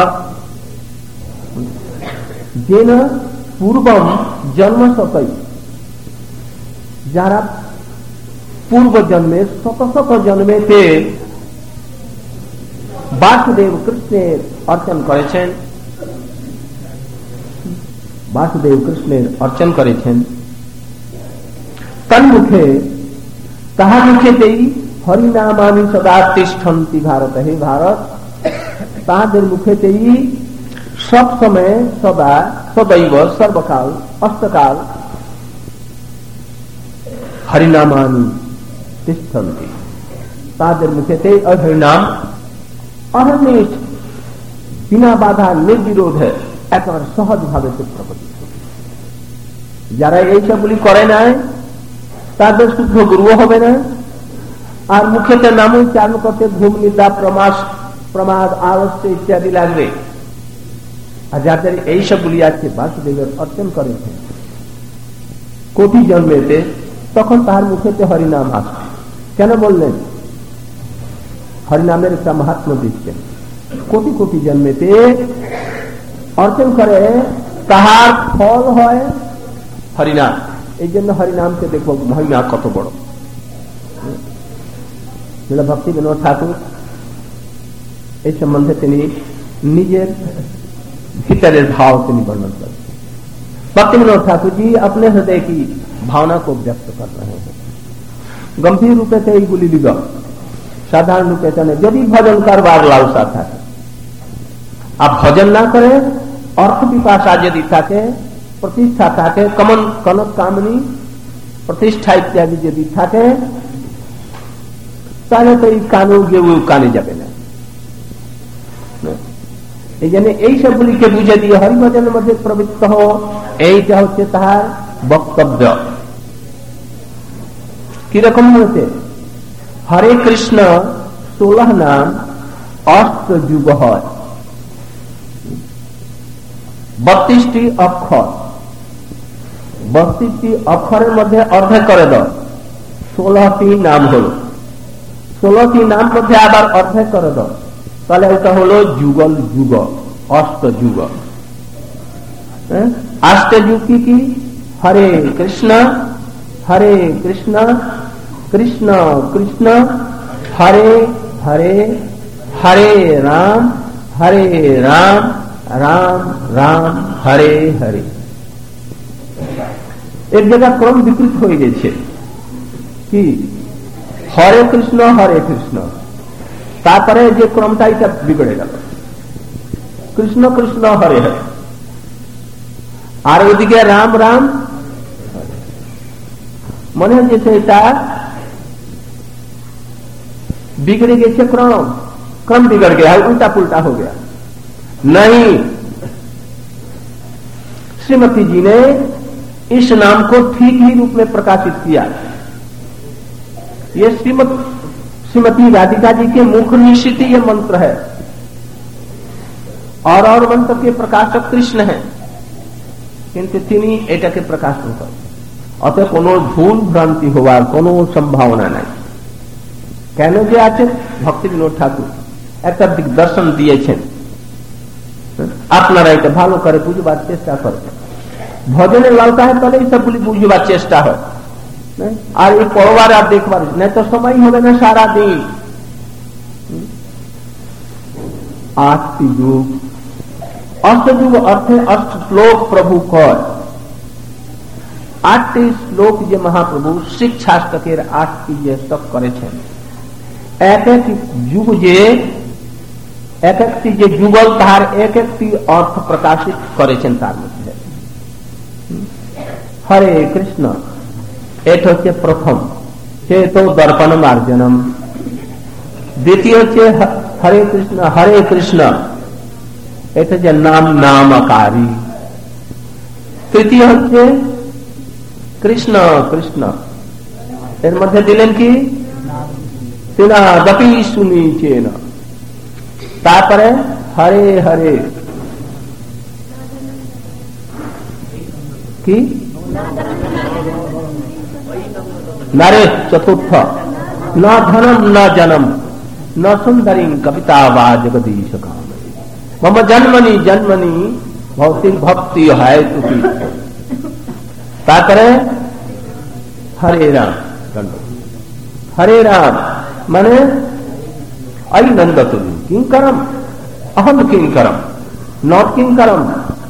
যেন পূর্বম জন্ম শতৈ, যারা পূর্ব জন্মে শত শত জন্মেতে বাসুদেব কৃষ্ণের অর্চন করেছেন, বাসুদেব কৃষ্ণের অর্চন করেছেন, তন্মুখে তাহার মুখেতেই হরিনামানি সদা তিষ্ঠন্তি ভারত। হে ভারত, তাহাদের মুখেতেই সব সময় সদা সদৈব সর্বকাল অষ্টকাল হরিনামানি তিষ্ঠন্তি, তাদের মুখেতেই হরিনাম অহর্নিশ বিনা বাধা নির্বিরোধে একেবারে সহজ ভাবে প্রকটিত। যারা এইসবগুলি করে নাই তাদের শুদ্ধ গুরু হবে না, আর মুখেতে নাম উচ্চারণ করতে ঘুম নিদ্রা প্রমাস প্রমাদ আলস্য ইত্যাদি লাগবে। আর যাদের এইসবগুলি আছে বাসুদেবের অর্চন করেছেন কোটি জন্মেতে, তখন তাহার মুখেতে হরিনাম আসবে। কেন বললেন? হরিনামের একটা মাহাত্ম্য দিচ্ছেন। কোটি কোটি জন্মেতে অর্চন করে তাহার ফল হয় হরিনাম। এই জন্য হরিনামকে দেখবো মহিমা কত বড়। ভক্তি বিনোদ ঠাকুর এই সম্বন্ধে তিনি নিজের भीतरेर भाव তিনি वर्णन करते हैं। भक्ति विनोद ठाकुर जी अपने हृदय की भावना को व्यक्त कर रहे हैं। गंभीर रूपे से এইগুলি লিগ সাধারণ রূপে চলে। যদি ভজন করবার লালসা থাকে আর ভজন না করে অর্থ পিপাসা যদি থাকে, প্রতিষ্ঠা থাকে, কমন কনক কামনী প্রতিষ্ঠা ইত্যাদি যদি থাকে, তাহলে তো এই কানু গেউ কানে যাবে না। এই জন্য এই সবগুলিকে বুঝে দিয়ে হরিভজনের মধ্যে প্রবৃত্ত হো, এইটা হচ্ছে তাহার বক্তব্য। কিরকম হয়েছে? হরে কৃষ্ণ ষোলহ নাম অষ্ট যুগ হয়, বত্রিশটি অক্ষর, বত্রিশটি অক্ষরের মধ্যে অর্ধেক করে দাও, ষোলটি নাম হল। ষোলটি নাম মধ্যে আবার অর্ধেক করে দাও, তাহলে ওটা হলো যুগল যুগ, অষ্ট যুগ। অষ্ট যুগ কি কি? হরে কৃষ্ণ হরে কৃষ্ণ কৃষ্ণ কৃষ্ণ হরে হরে হরে রাম হরে রাম রাম রাম হরে হরে। এক জায়গা ক্রম বিকৃত হয়ে গেছে কি? হরে কৃষ্ণ হরে কৃষ্ণ, তারপরে যে ক্রমটা এটা বিগড়ে গেল, কৃষ্ণ কৃষ্ণ হরে হরে, আর ওদিকে রাম রাম। মনে হচ্ছে এটা बिगड़ गए क्रम, क्रम बिगड़ गया है, उल्टा पुल्टा हो गया। नहीं, श्रीमती जी ने इस नाम को ठीक ही रूप में प्रकाशित किया। ये श्रीमती श्रीमती राधिका जी के मुख निश्चित ये मंत्र है, और और मंत्र के प्रकाशक कृष्ण है, किंतु তিনি এটাকে প্রকাশন করেন। অতএব কোনো ভুল ভ্রান্তি হওয়ার কোনো সম্ভাবনা নাই। কেন যে আছে? ভক্তি বিনোদ ঠাকুর একটা দিগদর্শন দিয়েছেন, আপনারা এটা ভালো করে বুঝবার চেষ্টা করবেন। ভজনের লালসা হয় তাহলে এই সবগুলি বুঝবার চেষ্টা হয়, আর এই পড়বার আর দেখবার না তো সময় হবে না সারা দিন। আটটি যুগ, অষ্টযুগ অর্থে অষ্ট শ্লোক প্রভু কর। আটটি শ্লোক যে মহাপ্রভু শিক্ষাষ্টকের আটটি যে স্তব করেছেন, এক এক যুগ যে এক একটি যে যুগল তাহার এক একটি অর্থ প্রকাশিত করেছেন তার মধ্যে। হরে কৃষ্ণ এটা হচ্ছে প্রথম, সে তো দর্পণ মার্জনম। দ্বিতীয় হচ্ছে হরে কৃষ্ণ হরে কৃষ্ণ এটা যে নাম নামকারী। তৃতীয় হচ্ছে কৃষ্ণ কৃষ্ণ, এর মধ্যে দিলেন কি তিনা দপি শুনিছে না। তারপরে হরে হরে কি নারে চতুর্থ না ধনম না জনম न सुंदरी कविता वा जगदीश का मम जन्मनी जन्मनी भौतिक भक्ति है तुकी। ताकरे हरे राम हरे राम माने आई नंद तुम किंकरम अहम किंकरम नॉट किंकरम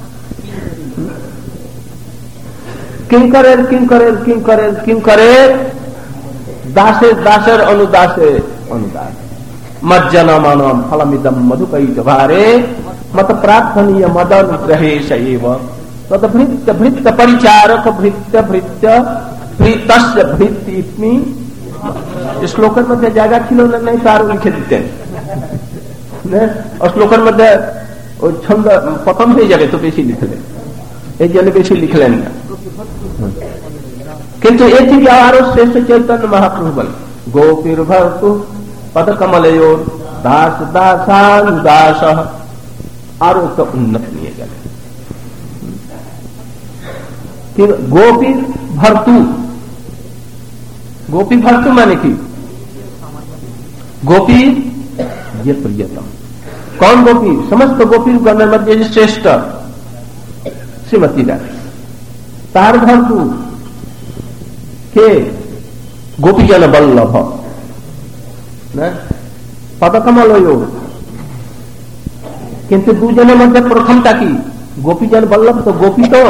किंकरेर किंकरेर किंकरेर किंकरेर दासे दासेर अनुदासे अनुदास मज्जनमनम फलमिदम मधुकैत भारे मत प्रार्थनीय मदन ग्रहेश एव तद भृत्य भृत्य परिचारक भृत्य भृत्य भृतस्य भृत्ति श्लोकन मध्ये जागा ছিল না, নাই তার লিখে দিতেন শ্লোকন মধ্যে ওই ছন্দ প্রথম হয়ে যাবে তো বেশি লিখলেন, এই জন্য বেশি লিখলেন না। কিন্তু এ থেকে আরো শ্রেষ্ঠ চৈতন্য মহাপ্রভু বলেন গোপীর ভর্তু पद कमलयोर दास दासान दास आरो तो उन्नत लिए गए। फिर गोपी भर्तु, गोपी भर्तु माने की गोपी ये प्रियतम। कौन गोपी? समस्त गोपी गण मध्य श्रेष्ठ श्रीमती रानी। तार भर्तु के गोपी जन बल्लभ पदकमल किंतु दुजনের মধ্যে প্রথমটা কি গোপীজন বল্লভ, তো গোপী তো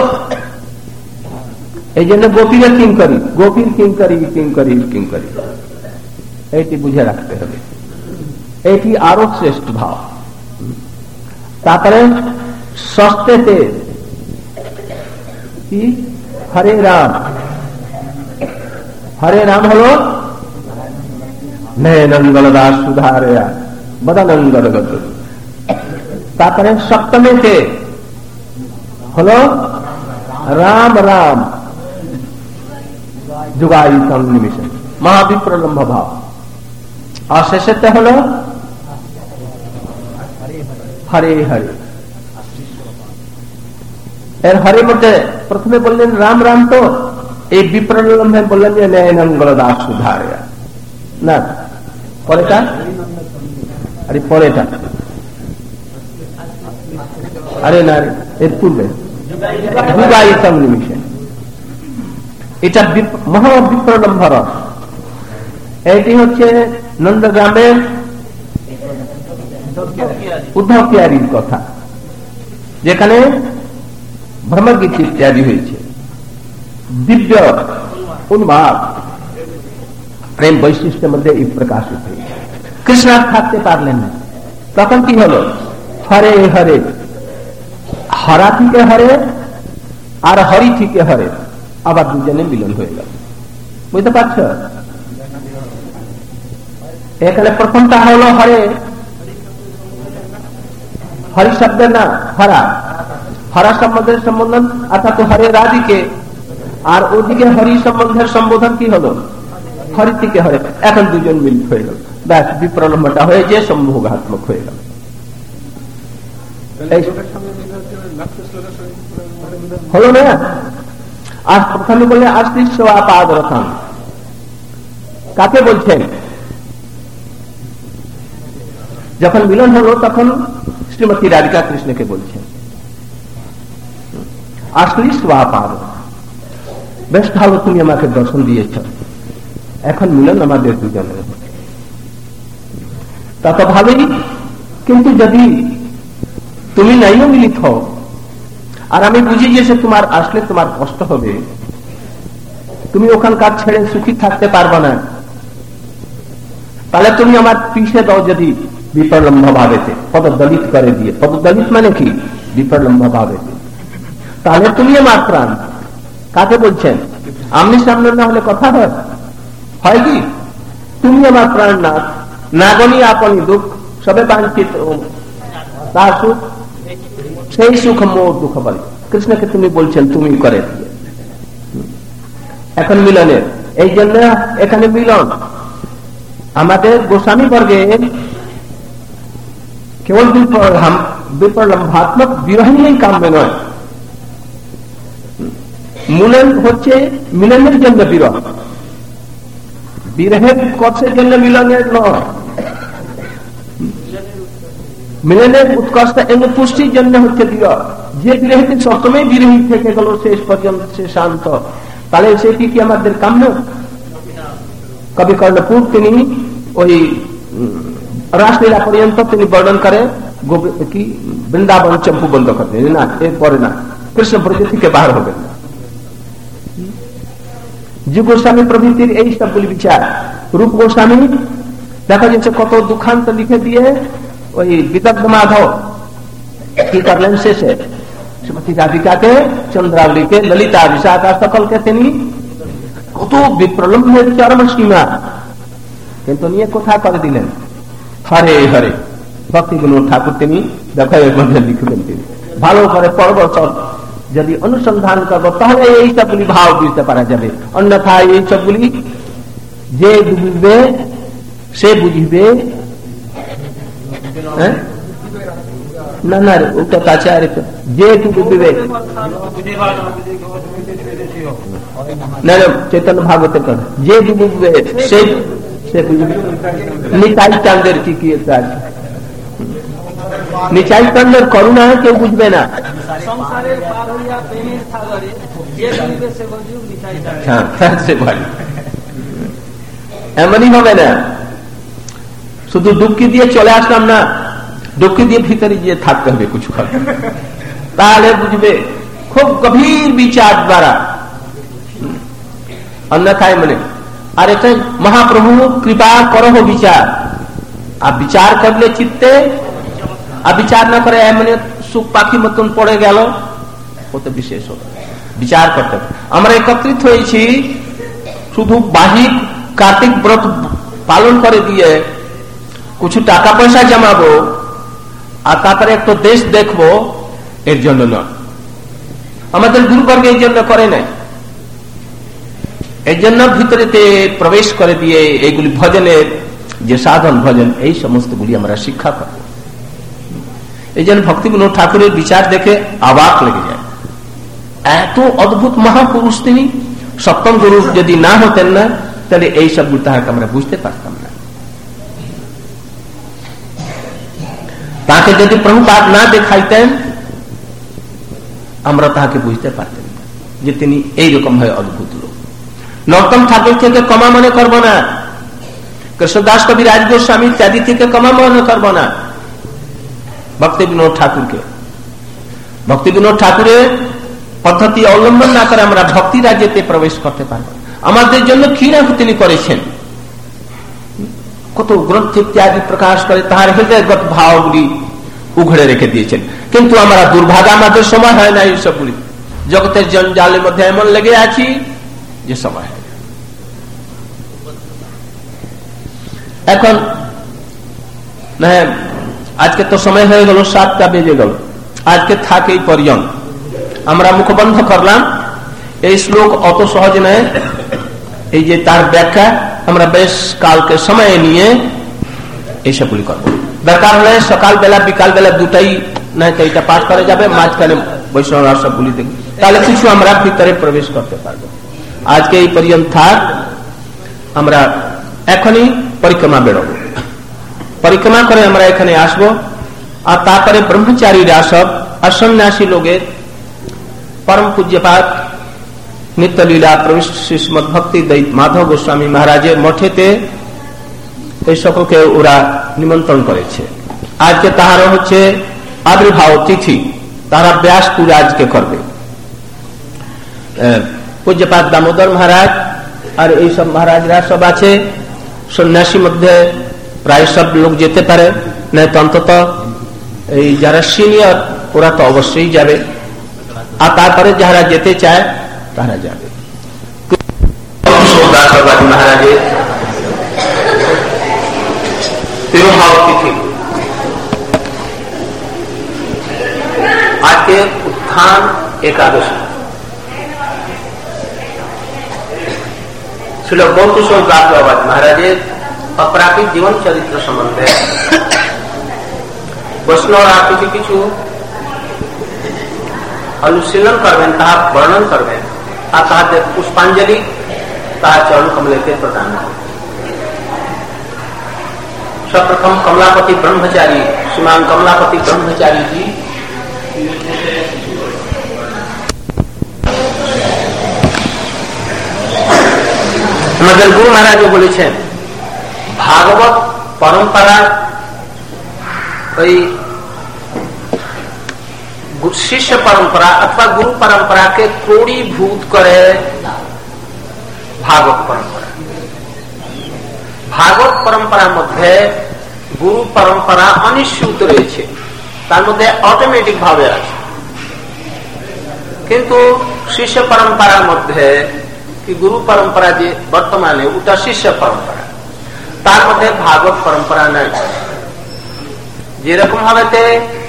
এই জন্য গোপীরা কিঙ্করি, গোপীর কিঙ্করি কিঙ্করি কিঙ্করি এইটি বুঝে রাখতে হবে, এইটি আরো শ্রেষ্ঠ ভাব। তারপরে ষষ্ঠতে কি হরে রাম, হরে রাম হলো নয়নঙ্গলদাস সুধারে বদনঙ্গলগত। তারপরে সপ্তমেতে হলো রাম রাম যুগায়িতম নিমিষে মহাবিপ্রলম্ভ ভাব। আর শেষেতে হলো হরে হরে। এর হরে মধ্যে প্রথমে বললেন রাম রাম, তো এই বিপ্রলম্ভে বললেন যে নয়নঙ্গলদাস সুধারে না, পরেটা আরে পরেটা আরে না এর পূর্বে যুগায়িতম নিমিষে, এটা মহাবিপ্রলম্ভ রস। এটি হচ্ছে নন্দগ্রামের উদ্ধব পিয়ারির কথা, যেখানে ব্রহ্মগীত ইত্যাদি হয়েছে। দিব্য উন্মাদ প্রেম বৈশিষ্ট্যের মধ্যে এই প্রকাশিত হয়েছে। কৃষ্ণ থাকতে পারলেন না, তখন কি হলো হরে হরে, হরা থেকে হরে আর হরি থেকে হরে, আবার দুজনে মিলন হয়ে গেল। বুঝতে পারছ? এখানে প্রথমটা হলো হরে, হরি শব্দ না হরা, হরা সম্বন্ধের সম্বোধন অর্থাৎ হরে রাধিকে, আর ওদিকে হরি সম্বন্ধের সম্বোধন কি হলো হরি থেকে হরে। এখন দুজন মিলিত হয়ে গেল, ব্যাস বিপ্রলম্বটা হয়ে যে সম্ভোগাত্মক হয়ে গেল। হলো না? আর প্রথমে বললে আশ্লিষ্ট আপাদরথান, কাকে বলছেন? যখন মিলন হলো তখন শ্রীমতী রাধিকা কৃষ্ণকে বলছেন আশ্লিষ্ট আপাদ, বেশ ভালো তুমি আমাকে দর্শন দিয়েছ, এখন মিলন আমাদের দুজনের। তা তো ভালোই, কিন্তু যদি তুমি নাইও মিলিত হও আর আমি বুঝি যে সে তোমার আসলে তোমার কষ্ট হবে, তুমি ওখানকার ছেড়ে সুখী থাকতে পারবে না, তাহলে তুমি আমার পিছিয়ে দাও যদি বিপ্রলম্ভ ভাবেতে, পদদলিত করে দিয়ে। পদদলিত মানে কি? বিপ্রলম্ভ ভাবেতে। তাহলে তুমি আমার প্রাণ। কাকে বলছেন? আমনি সামনে না হলে কথা হয় হয় কি? তুমি আমার প্রাণ না, নাগনি আপনি দুঃখ সবে বাঞ্ছিত তার সুখ সেই সুখ মোর দুঃখ বলে। কৃষ্ণকে তুমি বলছেন তুমি করে দিয়ে এখন মিলনের এই জন্য এখানে মিলন আমাদের গোস্বামী বর্গে কেবল বিপ্লম্ভাত্মক বিরোহী কাম্য নয়, মিলন হচ্ছে মিলনের জন্য বিরহ, বিরহের উৎকর্ষের জন্য মিলনের নয়, মিলনের উৎকর্ষ এবং পুষ্টির জন্য হচ্ছে বিরহ। যে বিরহীতে সপ্তমে বিরোহী থেকে গেল শেষ পর্যন্ত সে শান্ত, তাহলে সেটি কি আমাদের কাম্য? কবি কর্ণপুর তিনি ওই রাসলীলা পর্যন্ত তিনি বর্ণন করে কি বৃন্দাবন চম্পু বন্ধ করতে না, এরপরে না কৃষ্ণ ব্রজ থেকে বাহার হবেন না। যুগ গোস্বামী প্রভৃতির এই সবগুলি বিচার। রূপ গোস্বামী দেখা যাচ্ছে কত দুঃখান্ত লিখে দিয়ে ওই বিদগ্ধ মাধব কি করলেন শেষে শ্রীমতী রাধিকাকে, চন্দ্রাবলীকে, ললিতা বিশাখা সকলকে তিনি কত বিপ্রলম্বের চরম সীমা কিন্তু নিয়ে কোথা করে দিলেন। হরে হরে ভক্তি বিনোদ ঠাকুর তিনি দেখার মধ্যে লিখলেন তিনি ভালো করে পরবর্তন যদি অনুসন্ধান করবো তাহলে এই সবগুলি ভাব বুঝতে পারা যাবে। অন্যথায় এই সবগুলি যে বুঝবে সে বুঝিবে না, না ওটা কাছে আর যে বুঝবে না, চৈতন্য ভাগবতের কথা যে বুঝবে সে সে বুঝবে। নিতাই চাঁদের কি কি আছে, নিতাই চাঁদের করুণা কেউ বুঝবে না, এমনই হবে না। শুধু ডুবকি দিয়ে চলে আসলাম না, ডুবকি দিয়ে ভিতরে গিয়ে থাকতে হবে কিছুক্ষণ, তাহলে বুঝবে খুব গভীর বিচার দ্বারা। অন্যথায় মানে আর এটা মহাপ্রভু কৃপা করহ বিচার, আর বিচার করলে চিত্তে, আর বিচার না করে এমনি সুখ পাখি মতন পড়ে গেল, ও তো বিশেষ হবে। বিচার করতে হবে। আমরা একত্রিত হয়েছি শুধু বাহিক কার্তিক ব্রত পালন করে দিয়ে কিছু টাকা পয়সা জমাবো আর তারপরে একটু দেশ দেখবো, এর জন্য নয়। আমাদের গুরুবর্গ এই জন্য করে নাই, এই জন্য ভিতরেতে প্রবেশ করে দিয়ে এইগুলি ভজনের যে সাধন ভজন এই সমস্ত গুলি আমরা শিক্ষা করব। এই জন্য ভক্তি বিনোদ ঠাকুরের বিচার দেখে অবাক লেগে যায়। এত অদ্ভুত মহাপুরুষ তিনি, সপ্তম গুরু যদি না হতেন না তাহলে এই সবগুলো তাহাকে আমরা বুঝতে পারতাম না। তাকে যদি প্রভুপাদ না দেখাইতেন আমরা তাহাকে বুঝতে পারতেন না যে তিনি এইরকম হয় অদ্ভুত লোক। নরোত্তম ঠাকুর থেকে কমা মনে করবো না, কৃষ্ণদাস কবি রাজ গোস্বামী ইত্যাদি থেকে কমা মনে করবো না ভক্তি বিনোদ ঠাকুরকে। ভক্তি বিনোদ ঠাকুরের পদ্ধতি অবলম্বন না করে আমরা ভক্তি রাজ্যেতে প্রবেশ করতে পারবো। আমাদের জন্য কি না তিনি করেছেন, কত গ্রন্থ ইত্যাদি প্রকাশ করে তাহার হৃদয়গত ভাবগুলি উঘড়ে রেখে দিয়েছেন। কিন্তু আমরা দুর্ভাগ্য, আমাদের সময় হয় না এইসবগুলি। জগতের জঞ্জালের মধ্যে এমন লেগে আছি যে সময় হয়। এখন আজকে তো সময় হয়ে গেল, সাতটা বেজে গেল, আজকে থাকে এই পর্যন্ত। আমরা মুখ বন্ধ করলাম। এই শ্লোক অত সহজ নয়, এই যে তার ব্যাখ্যা আমরা বেশ কালকে সময় নিয়ে এইসবগুলি করবো। দরকার হলে সকাল বেলা বিকাল বেলা দুটাই নয় তো এটা পাঠ করা যাবে, মাঝখানে বৈষ্ণব সবগুলি দেখব, তাহলে কিছু আমরা ভিতরে প্রবেশ করতে পারবো। আজকে এই পর্যন্ত থাক। আমরা এখনই পরিক্রমা বেরোবো, পরিক্রমা করে আমরা এখানে আসবো। আর তারপরে ব্রহ্মচারীরা সব আর সন্ন্যাসী লোকের পরম পূজ্যপাত নিত্যলীলা প্রবেশ শ্রীমদ ভক্তি মাধব গোস্বামী মহারাজের মঠেতে এই সকলকে ওরা নিমন্ত্রণ করেছে। আজকে তাহারা হচ্ছে আবির্ভাব তিথি, তারা ব্যাস পূজা আজকে করবে। পূজ্যপাত দামোদর মহারাজ আর এইসব মহারাজরা সব আছে। সন্ন্যাসী মধ্যে প্রায় সব লোক যেতে পারে, না তো অন্তত এই যারা সিনিয়র ওরা তো অবশ্যই যাবে, আর তারপরে যারা যেতে চায় তারা যাবে। মহারাজের তিরুভাব তিথি एकादशी श्रील गौर किशोर दास बाबा महाराजेर अपराकिक जीवन चरित्र सम्बन्धे वैष्णवरा किछु किछु अनुशीलन करबेन, ताहा वर्णन करबेन और ताहादेर पुष्पांजलि ताहा चरण कमलेते प्रदान करबेन। सर्वप्रथम कमलापति ब्रह्मचारी श्रीमान कमलापति ब्रह्मचारी जी আমাদের গুরু মহারাজ বলেছেন ভাগবত পরম্পরা ওই शिष्य परंपरा अथवा गुरु परंपरा के क्रोड़ीभूत करे भागवत परंपरा। भागवत परंपरा मध्य गुरु परंपरा अनिश्चित रही तार मध्य ऑटोमेटिक भावे आछे, किंतु शिष्य परंपरा मध्य कि गुरु परंपरा जे बर्तमाने उटा शिष्य परंपरा तार मध्य भागवत परंपरा नहीं जेरकम भावे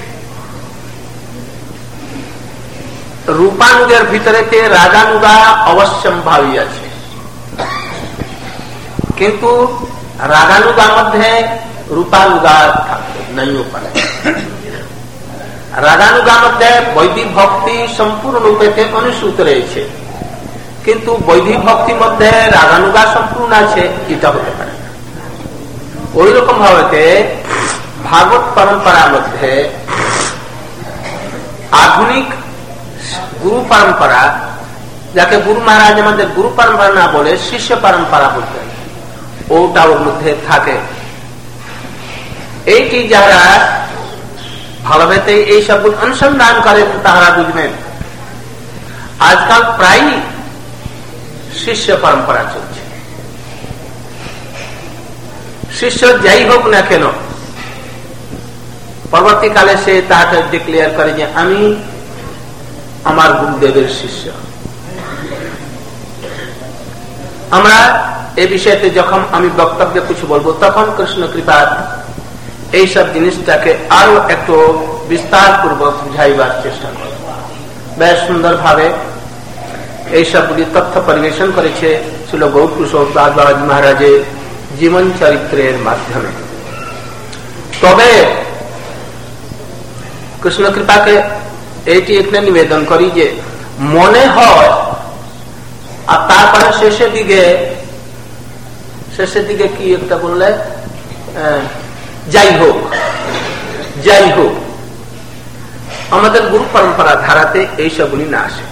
रूपानुगेर भीतरे रागानुगा अवश्यंभावी आछे, किंतु रागानुगा मध्य रूपानुगा नहीं हो पाए। रागानुगा मध्य वैदिक भक्ति संपूर्ण रूपे अनुसूत रही, किंतु वैदिक भक्ति मध्य रागानुगा संपूर्ण आछे इटा होते पारे। ओई रकम भावे भागवत परंपरा मध्य आधुनिक गुरु परंपरा जाके गुरु महाराज मध्य गुरु परंपरा ना बोले शिष्य परंपरा बोलते हैं ओटा ओर मध्य थाके एटी যারা ভালোভাবে এই সব অনুসন্ধান করে তারা বুঝবেন আজকাল প্রায় শিষ্য परंपरा চলছে। শিষ্য যাই হোক না কেন পরবর্তীকালে সে তাকে ডিক্লেয়ার করে যে আমি আমার গুরুদেবের শিষ্য। আমরা এই বিষয়তে যখন আমি বক্তব্যে কিছু বলবো তখন কৃষ্ণ কৃপা এই সব জিনিসটাকে আরো একটু বিস্তার পূর্বক বুঝাইবার চেষ্টা করব। বেশ সুন্দর ভাবে এই সবগুলি তথ্য পরিবেশন করেছে শ্রীল গৌর কিশোর দাস বাবাজি মহারাজের জীবন চরিত্রের মাধ্যমে। তবে কৃষ্ণ কৃপাকে এটি একটা নিবেদন করি যে মনে হয় আর তারপরে শেষের দিকে শেষের দিকে কি একটা বললে যাই হোক যাই হোক আমাদের গুরু পরম্পরা ধারাতে এই সবগুলি না আসে।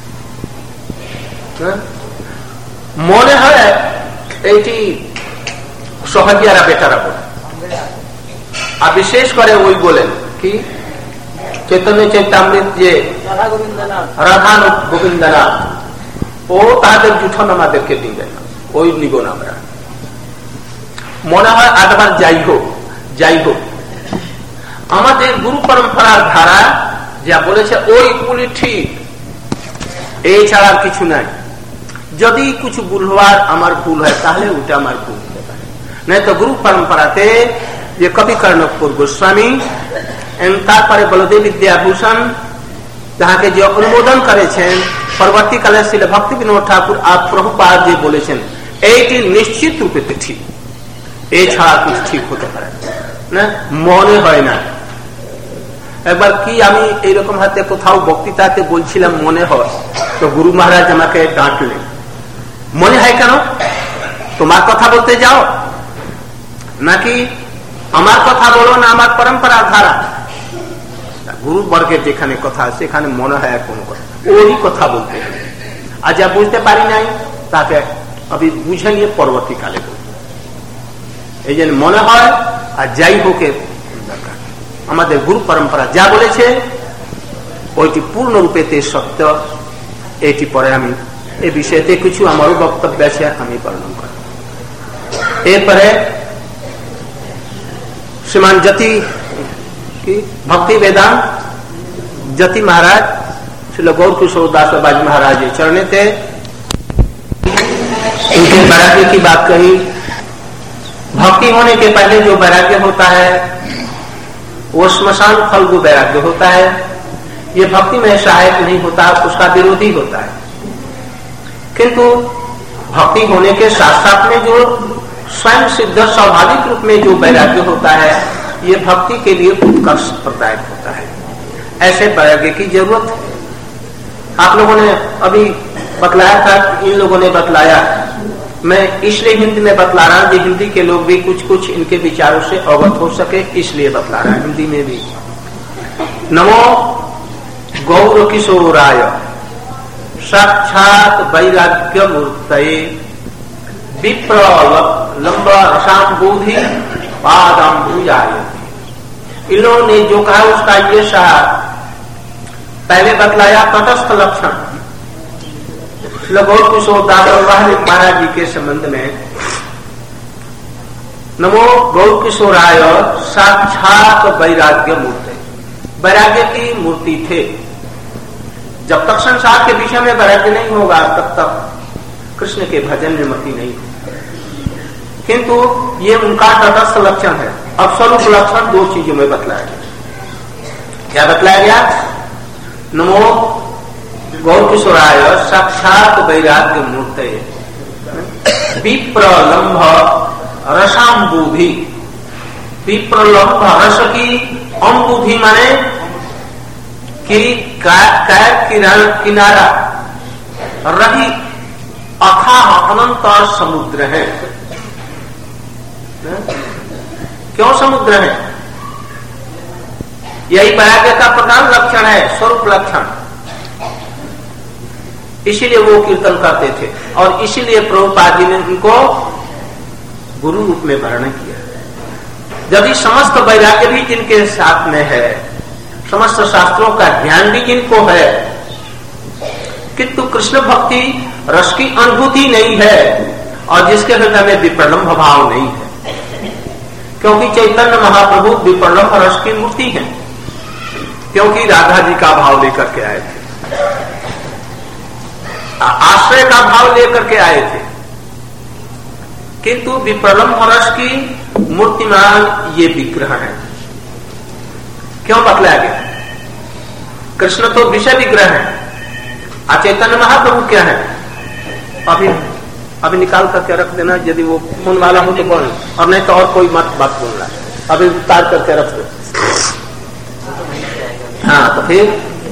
মনে হয় এইটি সহজিয়ারা বেটারা বলে আর বিশেষ করে ওই বলেন কি चैतन्य चैतामृत जे राधा गोविंदनाथ ओ ताদের জুঠন আমাদেরকে দিবেন ওই নিব না আমরা। মনে হয় আদবার যাই হোক যাই হোক আমাদের গুরু পরম্পরার ধারা যা বলেছে ওইগুলি ঠিক, এই ছাড়া কিছু নাই। যদি কিছু ভুল হওয়ার আমার ভুল হয় তাহলে ওটা আমার ভুল হতে পারে, নাই তো গুরু পরম্পরাতে যে কবি কর্ণপুর গোস্বামী তারপরে বলদেব বিদ্যাভূষণ যাহাকে যে অনুমোদন করেছেন পরবর্তীকালে শ্রীল ভক্তি বিনোদ ঠাকুর আর প্রভুপাদ যে বলেছেন এইটি নিশ্চিত রূপে ঠিক, এছাড়া কিছু ঠিক হতে পারে না, মনে হয় না। একবার কি আমি এইরকম হাতে কোথাও বক্তৃতাতে বলছিলাম মনে হয়, তো গুরু মহারাজ আমাকে ডাকলেন, মনে হয় কেন তোমার কথা বলতে যাও নাকি আমার কথা বলো না আমার পরম্পরার ধারা। গুরু বর্গের যেখানে কথা সেখানে মনে হয় কোন কথা ওই কথা বলতে হবে, আর যা বুঝতে পারি নাই তাকে আমি বুঝে নিয়ে পরবর্তীকালে বলব। এই জন্য মনে হয় আর যাই হোক দরকার। আমাদের গুরু পরম্পরা যা বলেছে ওইটি পূর্ণরূপে সত্য। এটি পরে আমি এই বিষয়তে কিছু আমারও বক্তব্য আছে আমি বর্ণন করব। এরপরে श्रीमान जति की भक्ति वेदांत जति महाराज श्री गौर किशोर दास बाबाजी महाराज चरणे थे, इनके वैराग्य की बात कही। भक्ति होने के पहले जो वैराग्य होता है वो श्मशान फल को वैराग्य होता है, ये भक्ति में सहायक नहीं होता, उसका विरोधी होता है। किंतु भक्ति होने के साथ साथ में जो स्वयं सिद्ध स्वाभाविक रूप में जो वैराग्य होता है, ये भक्ति के लिए उत्कर्ष प्रदायक होता है। ऐसे वैराग्य की जरूरत है। आप लोगों ने अभी बतलाया था, इन लोगों ने बतलाया, मैं इसलिए हिंदी में बतला रहा हूं कि हिंदी के लोग भी कुछ कुछ इनके विचारों से अवगत हो सके, इसलिए बतला रहा हिंदी में भी। नमो गौर किशोराय साक्षात वैराग्य मूर्तये विप्र लंब रसाम्बोधि पादाम्बुजाय। इन लोगों ने जो कहा उसका ये सार पहले बतलाया तटस्थ लक्षण गौर किशोर दास महाराज जी के संबंध में। नमो गौर किशोराय साक्षात वैराग्य मूर्ति, वैराग्य की मूर्ति थे। जब तक संसार के विषय में वैराग्य नहीं होगा तब तक कृष्ण के भजन में मति नहीं होगी। किंतु ये उनका तटस्थ लक्षण है। अब स्वरूप लक्षण दो चीजों में बतलाया गया। क्या बतलाया गया? नमो गौर किशोराय साक्षात वैराग्य मूर्ते विप्रलंभ रसाम्बुधि। विप्रलंभ रस की अम्बुधि माने कि किनारा रही अथाह अनंत समुद्र है। क्यों समुद्र है? यही वैराग्य का प्रधान लक्षण है, स्वरूप लक्षण। इसीलिए वो कीर्तन करते थे और इसीलिए प्रभुपाद जी ने उनको गुरु रूप में वर्णन किया। यदि समस्त वैराग्य भी जिनके साथ में है, समस्त शास्त्रों का ज्ञान भी जिनको है, किंतु कृष्ण भक्ति रस की अनुभूति नहीं है और जिसके हृदय में विप्रलंभ भाव नहीं है, क्योंकि चैतन्य महाप्रभु विप्रलंभ रस की मूर्ति है, क्योंकि राधा जी का भाव लेकर के आए थे, आश्रय का भाव लेकर के आए थे। किंतु विप्रलंभ रस की मूर्तिमान ये विग्रह है। क्यों बतलाया गया? कृष्ण तो विषय विग्रह है, चैतन्य महाप्रभु क्या है? अभी अभी निकाल करके रख देना, यदि वो फोन वाला हो तो बोल, और नहीं तो और कोई मत बात बोलना है, अभी उतार करके रख दो। हाँ तो फिर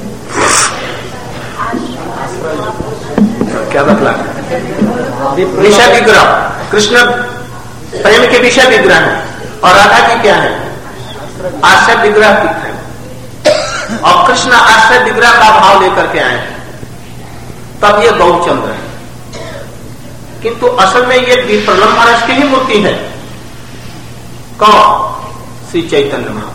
क्या बतला? विषय विग्रह, कृष्ण प्रेम के विषय विग्रह है और राधा की क्या है? आश्रय विग्रह की है। और कृष्ण आश्रय विग्रह का भाव लेकर के आए, तब ये गौरचंद्र है। किंतु असल में ये विप्रलंभ रस की ही मूर्ति है। कौन? श्री चैतन्य महाप्रभु।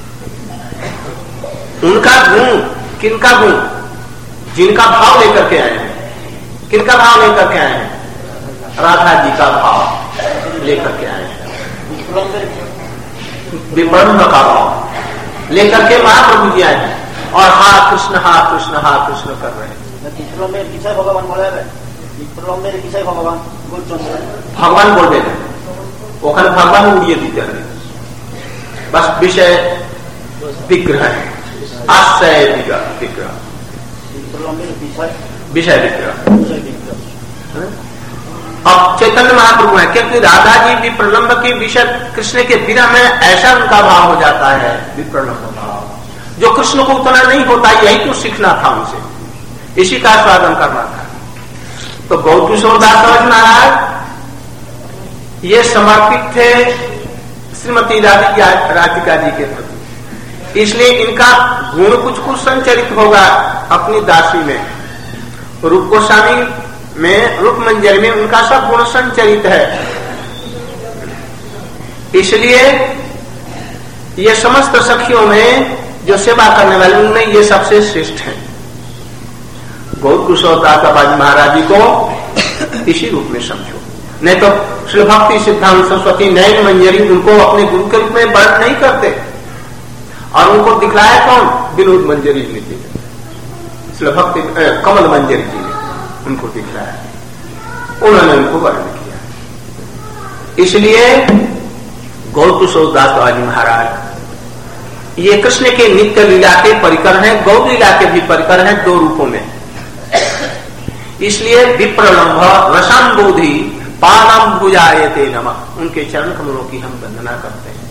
उनका गुण, किनका गुण? जिनका भाव लेकर के आए हैं। किनका भाव लेकर के आए हैं? राधा जी का भाव लेकर के आए हैं। विप्रलंभ का भाव लेकर के महाप्रभु जी आए हैं और हा कृष्ण हा कृष्ण हा कृष्ण कर रहे हैं। भगवान बोल रहे हैं, ओखाने भगवान उड़िए दीते हैं। बस विषय विग्रह है, आश्रय विग्रह, विषय विग्रह। अब चैतन्य महाप्रभु है, क्योंकि राधा जी विप्रलंब के विषय कृष्ण के बिना में ऐसा उनका भाव हो जाता है, विप्रलंब भाव जो कृष्ण को उतना नहीं होता। यही तो सीखना था उनसे, इसी का स्वागत करना था। तो गौर किशोर दास समझ महाराज ये समर्पित थे श्रीमती राधिका राधिका जी के प्रति, इसलिए इनका गुण कुछ कुछ संचरित होगा अपनी दासी में। रूप गोस्वामी में, रूप मंजरी में उनका सब गुण संचरित है। इसलिए ये समस्त सखियों में जो सेवा करने वाले उनमें ये सबसे श्रेष्ठ है। गौर किशोर दास महाराज जी को इसी रूप में समझो, नहीं तो श्री भक्ति सिद्धांत सरस्वती नयन मंजरी उनको अपने गुरु के रूप में वर्णन नहीं करते। और उनको दिखलाया कौन? विनोद मंजरी जी ने, श्री भक्ति कमल मंजरी जी ने उनको दिखलाया, उन्होंने उनको वर्णन किया। इसलिए गौर किशोर दास महाराज ये कृष्ण के नित्य लीला के परिकर हैं, गौर लीला के भी परिकर हैं, दो रूपों में। इसलिए विप्रलंभ रसाम्बोधि पादम भुजायते नमः, उनके चरण कमलों की हम वंदना करते हैं।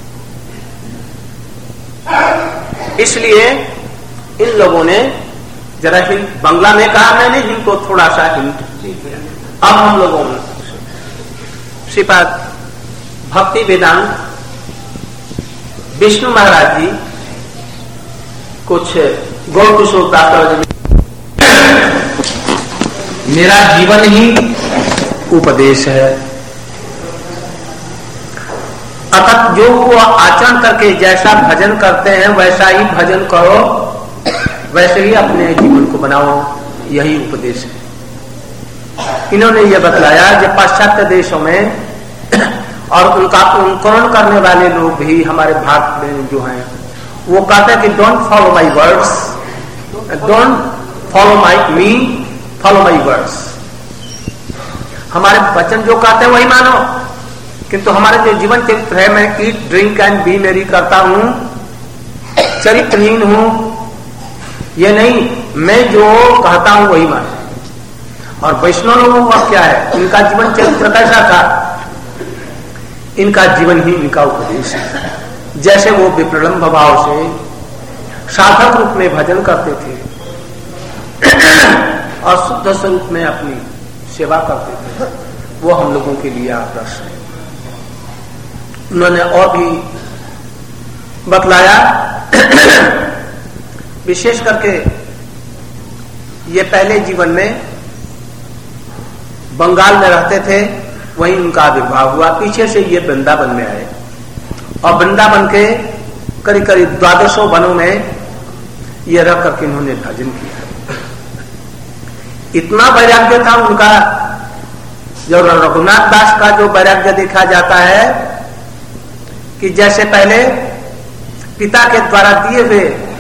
इसलिए इन लोगों ने जरा हिंट, बंगला में कहा मैंने, इनको थोड़ा सा हिंट। अब हम लोगों ने श्रीपाद भक्ति वेदांत विष्णु महाराज जी कुछ गौर किशोर दास, मेरा जीवन ही उपदेश है, अतः जो वो आचरण करके जैसा भजन करते हैं वैसा ही भजन करो, वैसे ही अपने जीवन को बनाओ, यही उपदेश है। इन्होंने ये बतलाया कि पाश्चात्य देशों में और उनका अनुकरण करने वाले लोग भी हमारे भारत में जो हैं, वो कहते हैं कि don't follow my words, don't follow my me, follow my words. हमारे वचन जो कहते हैं वही मानो, किंतु हमारे जो जीवन चरित्र है, मैं ईट ड्रिंक एंड बी मेरी करता हूं, चरित्रहीन हूं, ये नहीं, मैं जो कहता हूं वही मानो। और वैष्णव लोगों का क्या है, इनका जीवन चरित्र कैसा था, इनका जीवन ही इनका उपदेश है। जैसे वो विप्रलंभ भाव से साधक रूप में भजन करते थे और शुद्ध स्वरूप में अपनी सेवा करते थे, वो हम लोगों के लिए आदर्श है। उन्होंने और भी बतलाया, विशेष करके ये पहले जीवन में बंगाल में रहते थे, वहीं उनका आविर्भाव हुआ। पीछे से ये वृंदावन में आए और वृंदावन के करीब करीब द्वादशों वनों में ये रह करके इन्होंने भजन किया। इतना वैराग्य था उनका, जो रघुनाथ दास का जो वैराग्य देखा जाता है कि जैसे पहले पिता के द्वारा दिए हुए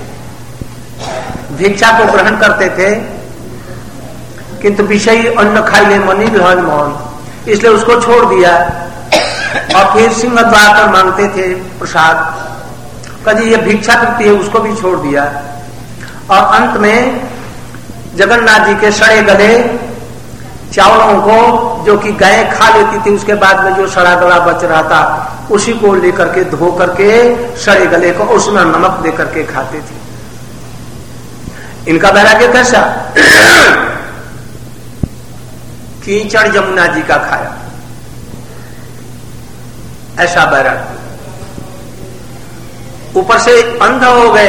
भिक्षा को ग्रहण करते थे, किंतु विषयी अन्न खाई ले मनी लहन मोहन, इसलिए उसको छोड़ दिया और फिर सिंह द्वार पर मांगते थे प्रसाद, कभी ये भिक्षा करती है उसको भी छोड़ दिया। और अंत में जगन्नाथ जी के सड़े गले चावलों को, जो कि गायें खा लेती थी, उसके बाद में जो सड़ा गला बच रहा था उसी को लेकर के धो करके सड़े गले को उसमें नमक दे करके खाते थे। इनका वैराग्य कैसा, कीचड़ जमुना जी का खाया, ऐसा वैराग्य। ऊपर से अंध हो गए,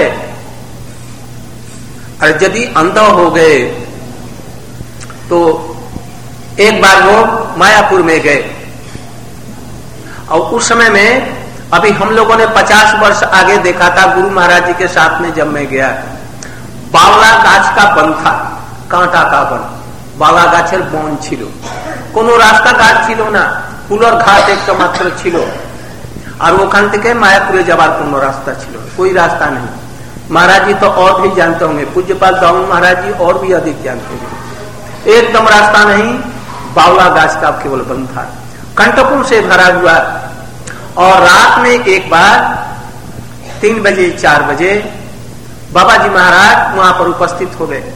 और यदि अंध हो गए तो एक बार वो मायापुर में गए, और उस समय में अभी हम लोगों ने पचास वर्ष आगे देखा था, गुरु महाराज जी के साथ में जब मैं गया, बावला गाछ का वन था, कांटा का वन, बावला गाछेर बन छिलो, कोनो रास्ता घाट छिलो ना, पुलर घाट एक तो मात्र छिलो, और ওখান থেকে मायापुरे যাবার কোনো रास्ता छिलो, कोई रास्ता नहीं। महाराज जी तो और भी जानते होंगे, पूज्यपाल दाऊ महाराज जी और भी अधिक जानते होंगे। एकदम रास्ता नहीं, बावला गाछ का केवल वन था, कंटकपुर से भरा हुआ। और रात में एक बार तीन बजे चार बजे बाबा जी महाराज वहां पर उपस्थित हो गए।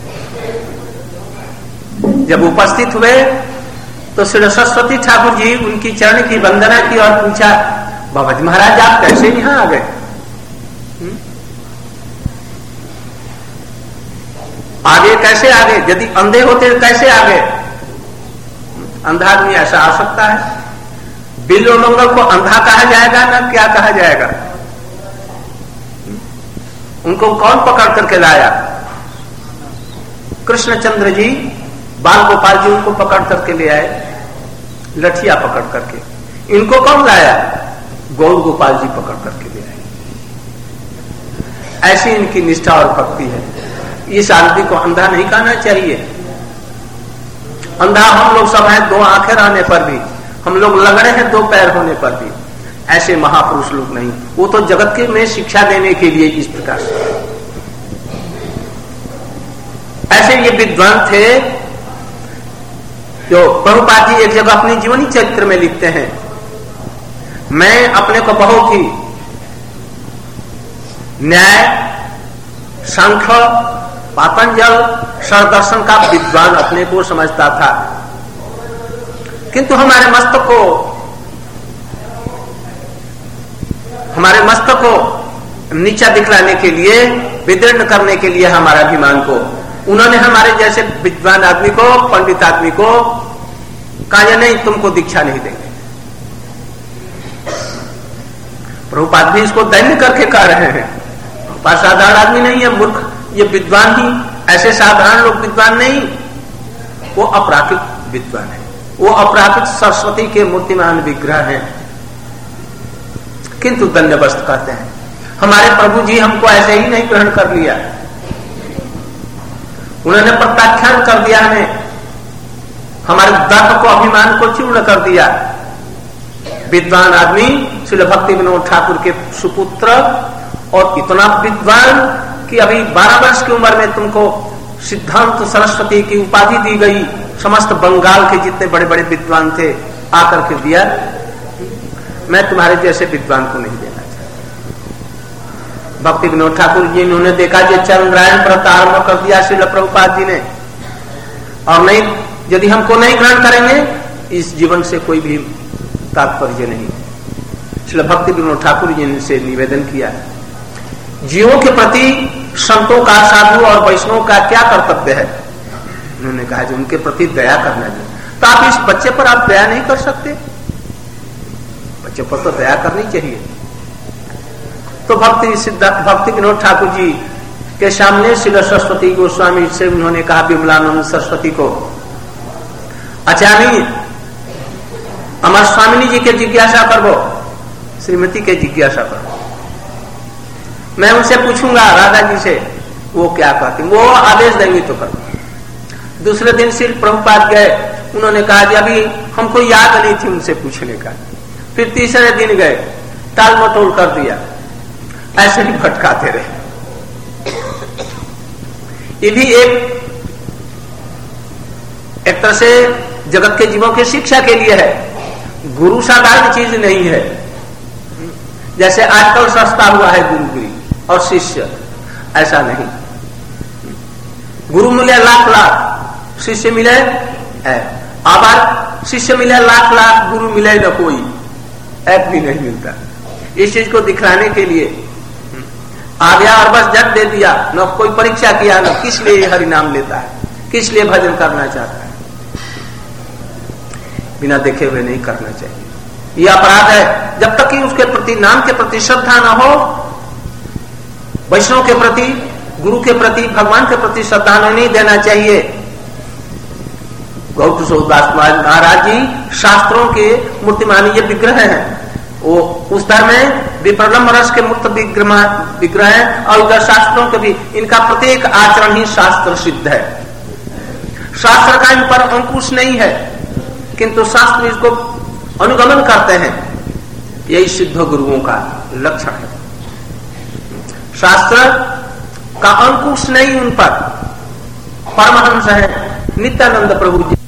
जब उपस्थित हुए तो श्री सरस्वती ठाकुर जी उनकी चरण की वंदना की और पूछा, बाबा जी महाराज आप कैसे यहां आ गए, आगे कैसे आ गए, यदि अंधे होते तो कैसे आ गए? अंधा आदमी ऐसा आ सकता है? बिल्लो मंगल को अंधा कहा जाएगा ना क्या कहा जाएगा? उनको कौन पकड़ करके लाया? कृष्णचंद्र जी, बाल गोपाल जी उनको पकड़ करके ले आए, लठिया पकड़ करके। इनको कौन लाया? गौर गोपाल जी पकड़ करके ले आए। ऐसी इनकी निष्ठा और भक्ति है। इस आदमी को अंधा नहीं कहना चाहिए। अंधा हम लोग सब हैं, दो आंखें रहने पर भी, हम लोग लगड़े हैं दो पैर होने पर भी। ऐसे महापुरुष लोग नहीं, वो तो जगत के में शिक्षा देने के लिए इस प्रकार से। ऐसे ये विद्वान थे जो प्रभुपाद जी एक जगह अपनी जीवनी चरित्र में लिखते हैं, मैं अपने को बहुत ही न्याय, सांख्य, पातंजल, सरदर्शन का विद्वान अपने को समझता था। किंतु हमारे मस्तक को हमारे मस्तक को नीचा दिखलाने के लिए, विदीर्ण करने के लिए हमारा अभिमान को, उन्होंने हमारे जैसे विद्वान आदमी को, पंडित आदमी को कहा नहीं, तुमको दीक्षा नहीं देंगे। प्रभुपाद भी इसको दैन्य करके कह रहे हैं। पर साधारण आदमी नहीं है, मूर्ख, ये विद्वान ही, ऐसे साधारण लोग विद्वान नहीं, वो अपराकृत विद्वान है, वो अपराकृत सरस्वती के मूर्तिमान विग्रह हैं। किंतु दंडवस्त कहते हैं हमारे प्रभु जी हमको ऐसे ही नहीं ग्रहण कर लिया, उन्होंने प्रत्याख्यान कर दिया, हमें हमारे दर्प को, अभिमान को चूर्ण कर दिया। विद्वान आदमी श्रील भक्ति विनोद ठाकुर के सुपुत्र, और इतना विद्वान कि अभी बारह वर्ष की उम्र में तुमको सिद्धांत सरस्वती की उपाधि दी गई। समस्त बंगाल के जितने बड़े बड़े विद्वान थे आकर के दिया, मैं तुम्हारे जैसे विद्वान को नहीं देना चाहता। भक्ति विनोद ठाकुर जी इन्होंने देखा कि चंद्रायन व्रत आरंभ कर दिया श्रील प्रभुपाद जी ने, और नहीं, यदि हमको नहीं ग्रहण करेंगे इस जीवन से कोई भी तात्पर्य नहीं। श्रील भक्ति विनोद ठाकुर जी ने से निवेदन किया, जीवों के प्रति संतों का, साधु और वैष्णव का क्या कर्तव्य है? उन्होंने कहा कि उनके प्रति दया करना चाहिए। तो आप इस बच्चे पर आप दया नहीं कर सकते? बच्चे पर तो दया करनी चाहिए। तो भक्ति सिद्धार्थ भक्ति विनोद ठाकुर जी के सामने श्री सरस्वती गोस्वामी से उन्होंने कहा, विमलानंद सरस्वती को, आचार्य अमर स्वामिनी जी के जिज्ञासा करो, श्रीमती के जिज्ञासा करो, मैं उनसे पूछूंगा राधा जी से वो क्या कहती, वो आदेश देंगी तो करो। दूसरे दिन श्री प्रभुपाद गए, उन्होंने कहा कि अभी हमको याद नहीं थी उनसे पूछने का। फिर तीसरे दिन गए, टाल मटोल कर दिया, ऐसे ही भटकाते रहे। ये भी एक एक तरह से जगत के जीवों की शिक्षा के लिए है। गुरु साधारण चीज नहीं है, जैसे आजकल सस्ता हुआ है गुरुगिरी और शिष्य, ऐसा नहीं। गुरु मिले लाख लाख, शिष्य मिले है, आबाद शिष्य मिले लाख लाख, गुरु मिले न कोई, एक भी नहीं मिलता। इस चीज को दिखलाने के लिए आ गया और बस जग दे दिया, न कोई परीक्षा किया, न किस लिए हरि नाम लेता है, किस लिए भजन करना चाहता है। बिना देखे हुए नहीं करना चाहिए, यह अपराध है। जब तक कि उसके प्रति, नाम के प्रति श्रद्धा न हो, वैष्णव के प्रति, गुरु के प्रति, भगवान के प्रति श्रद्धा नहीं देना चाहिए। गौतम सूरदास महाराज जी शास्त्रों के मूर्तिमान ये विग्रह हैं, वो उस धर्म में विप्रलम्ब रस के मूर्त विग्रह है, और उधर शास्त्रों के भी, इनका प्रत्येक आचरण ही शास्त्र सिद्ध है। शास्त्र का इन पर अंकुश नहीं है, किंतु शास्त्र इसको अनुगमन करते हैं। यही सिद्ध गुरुओं का लक्षण है। शास्त्र का अंकुश नहीं उन पर। परमहंस है नित्यानंद प्रभु जी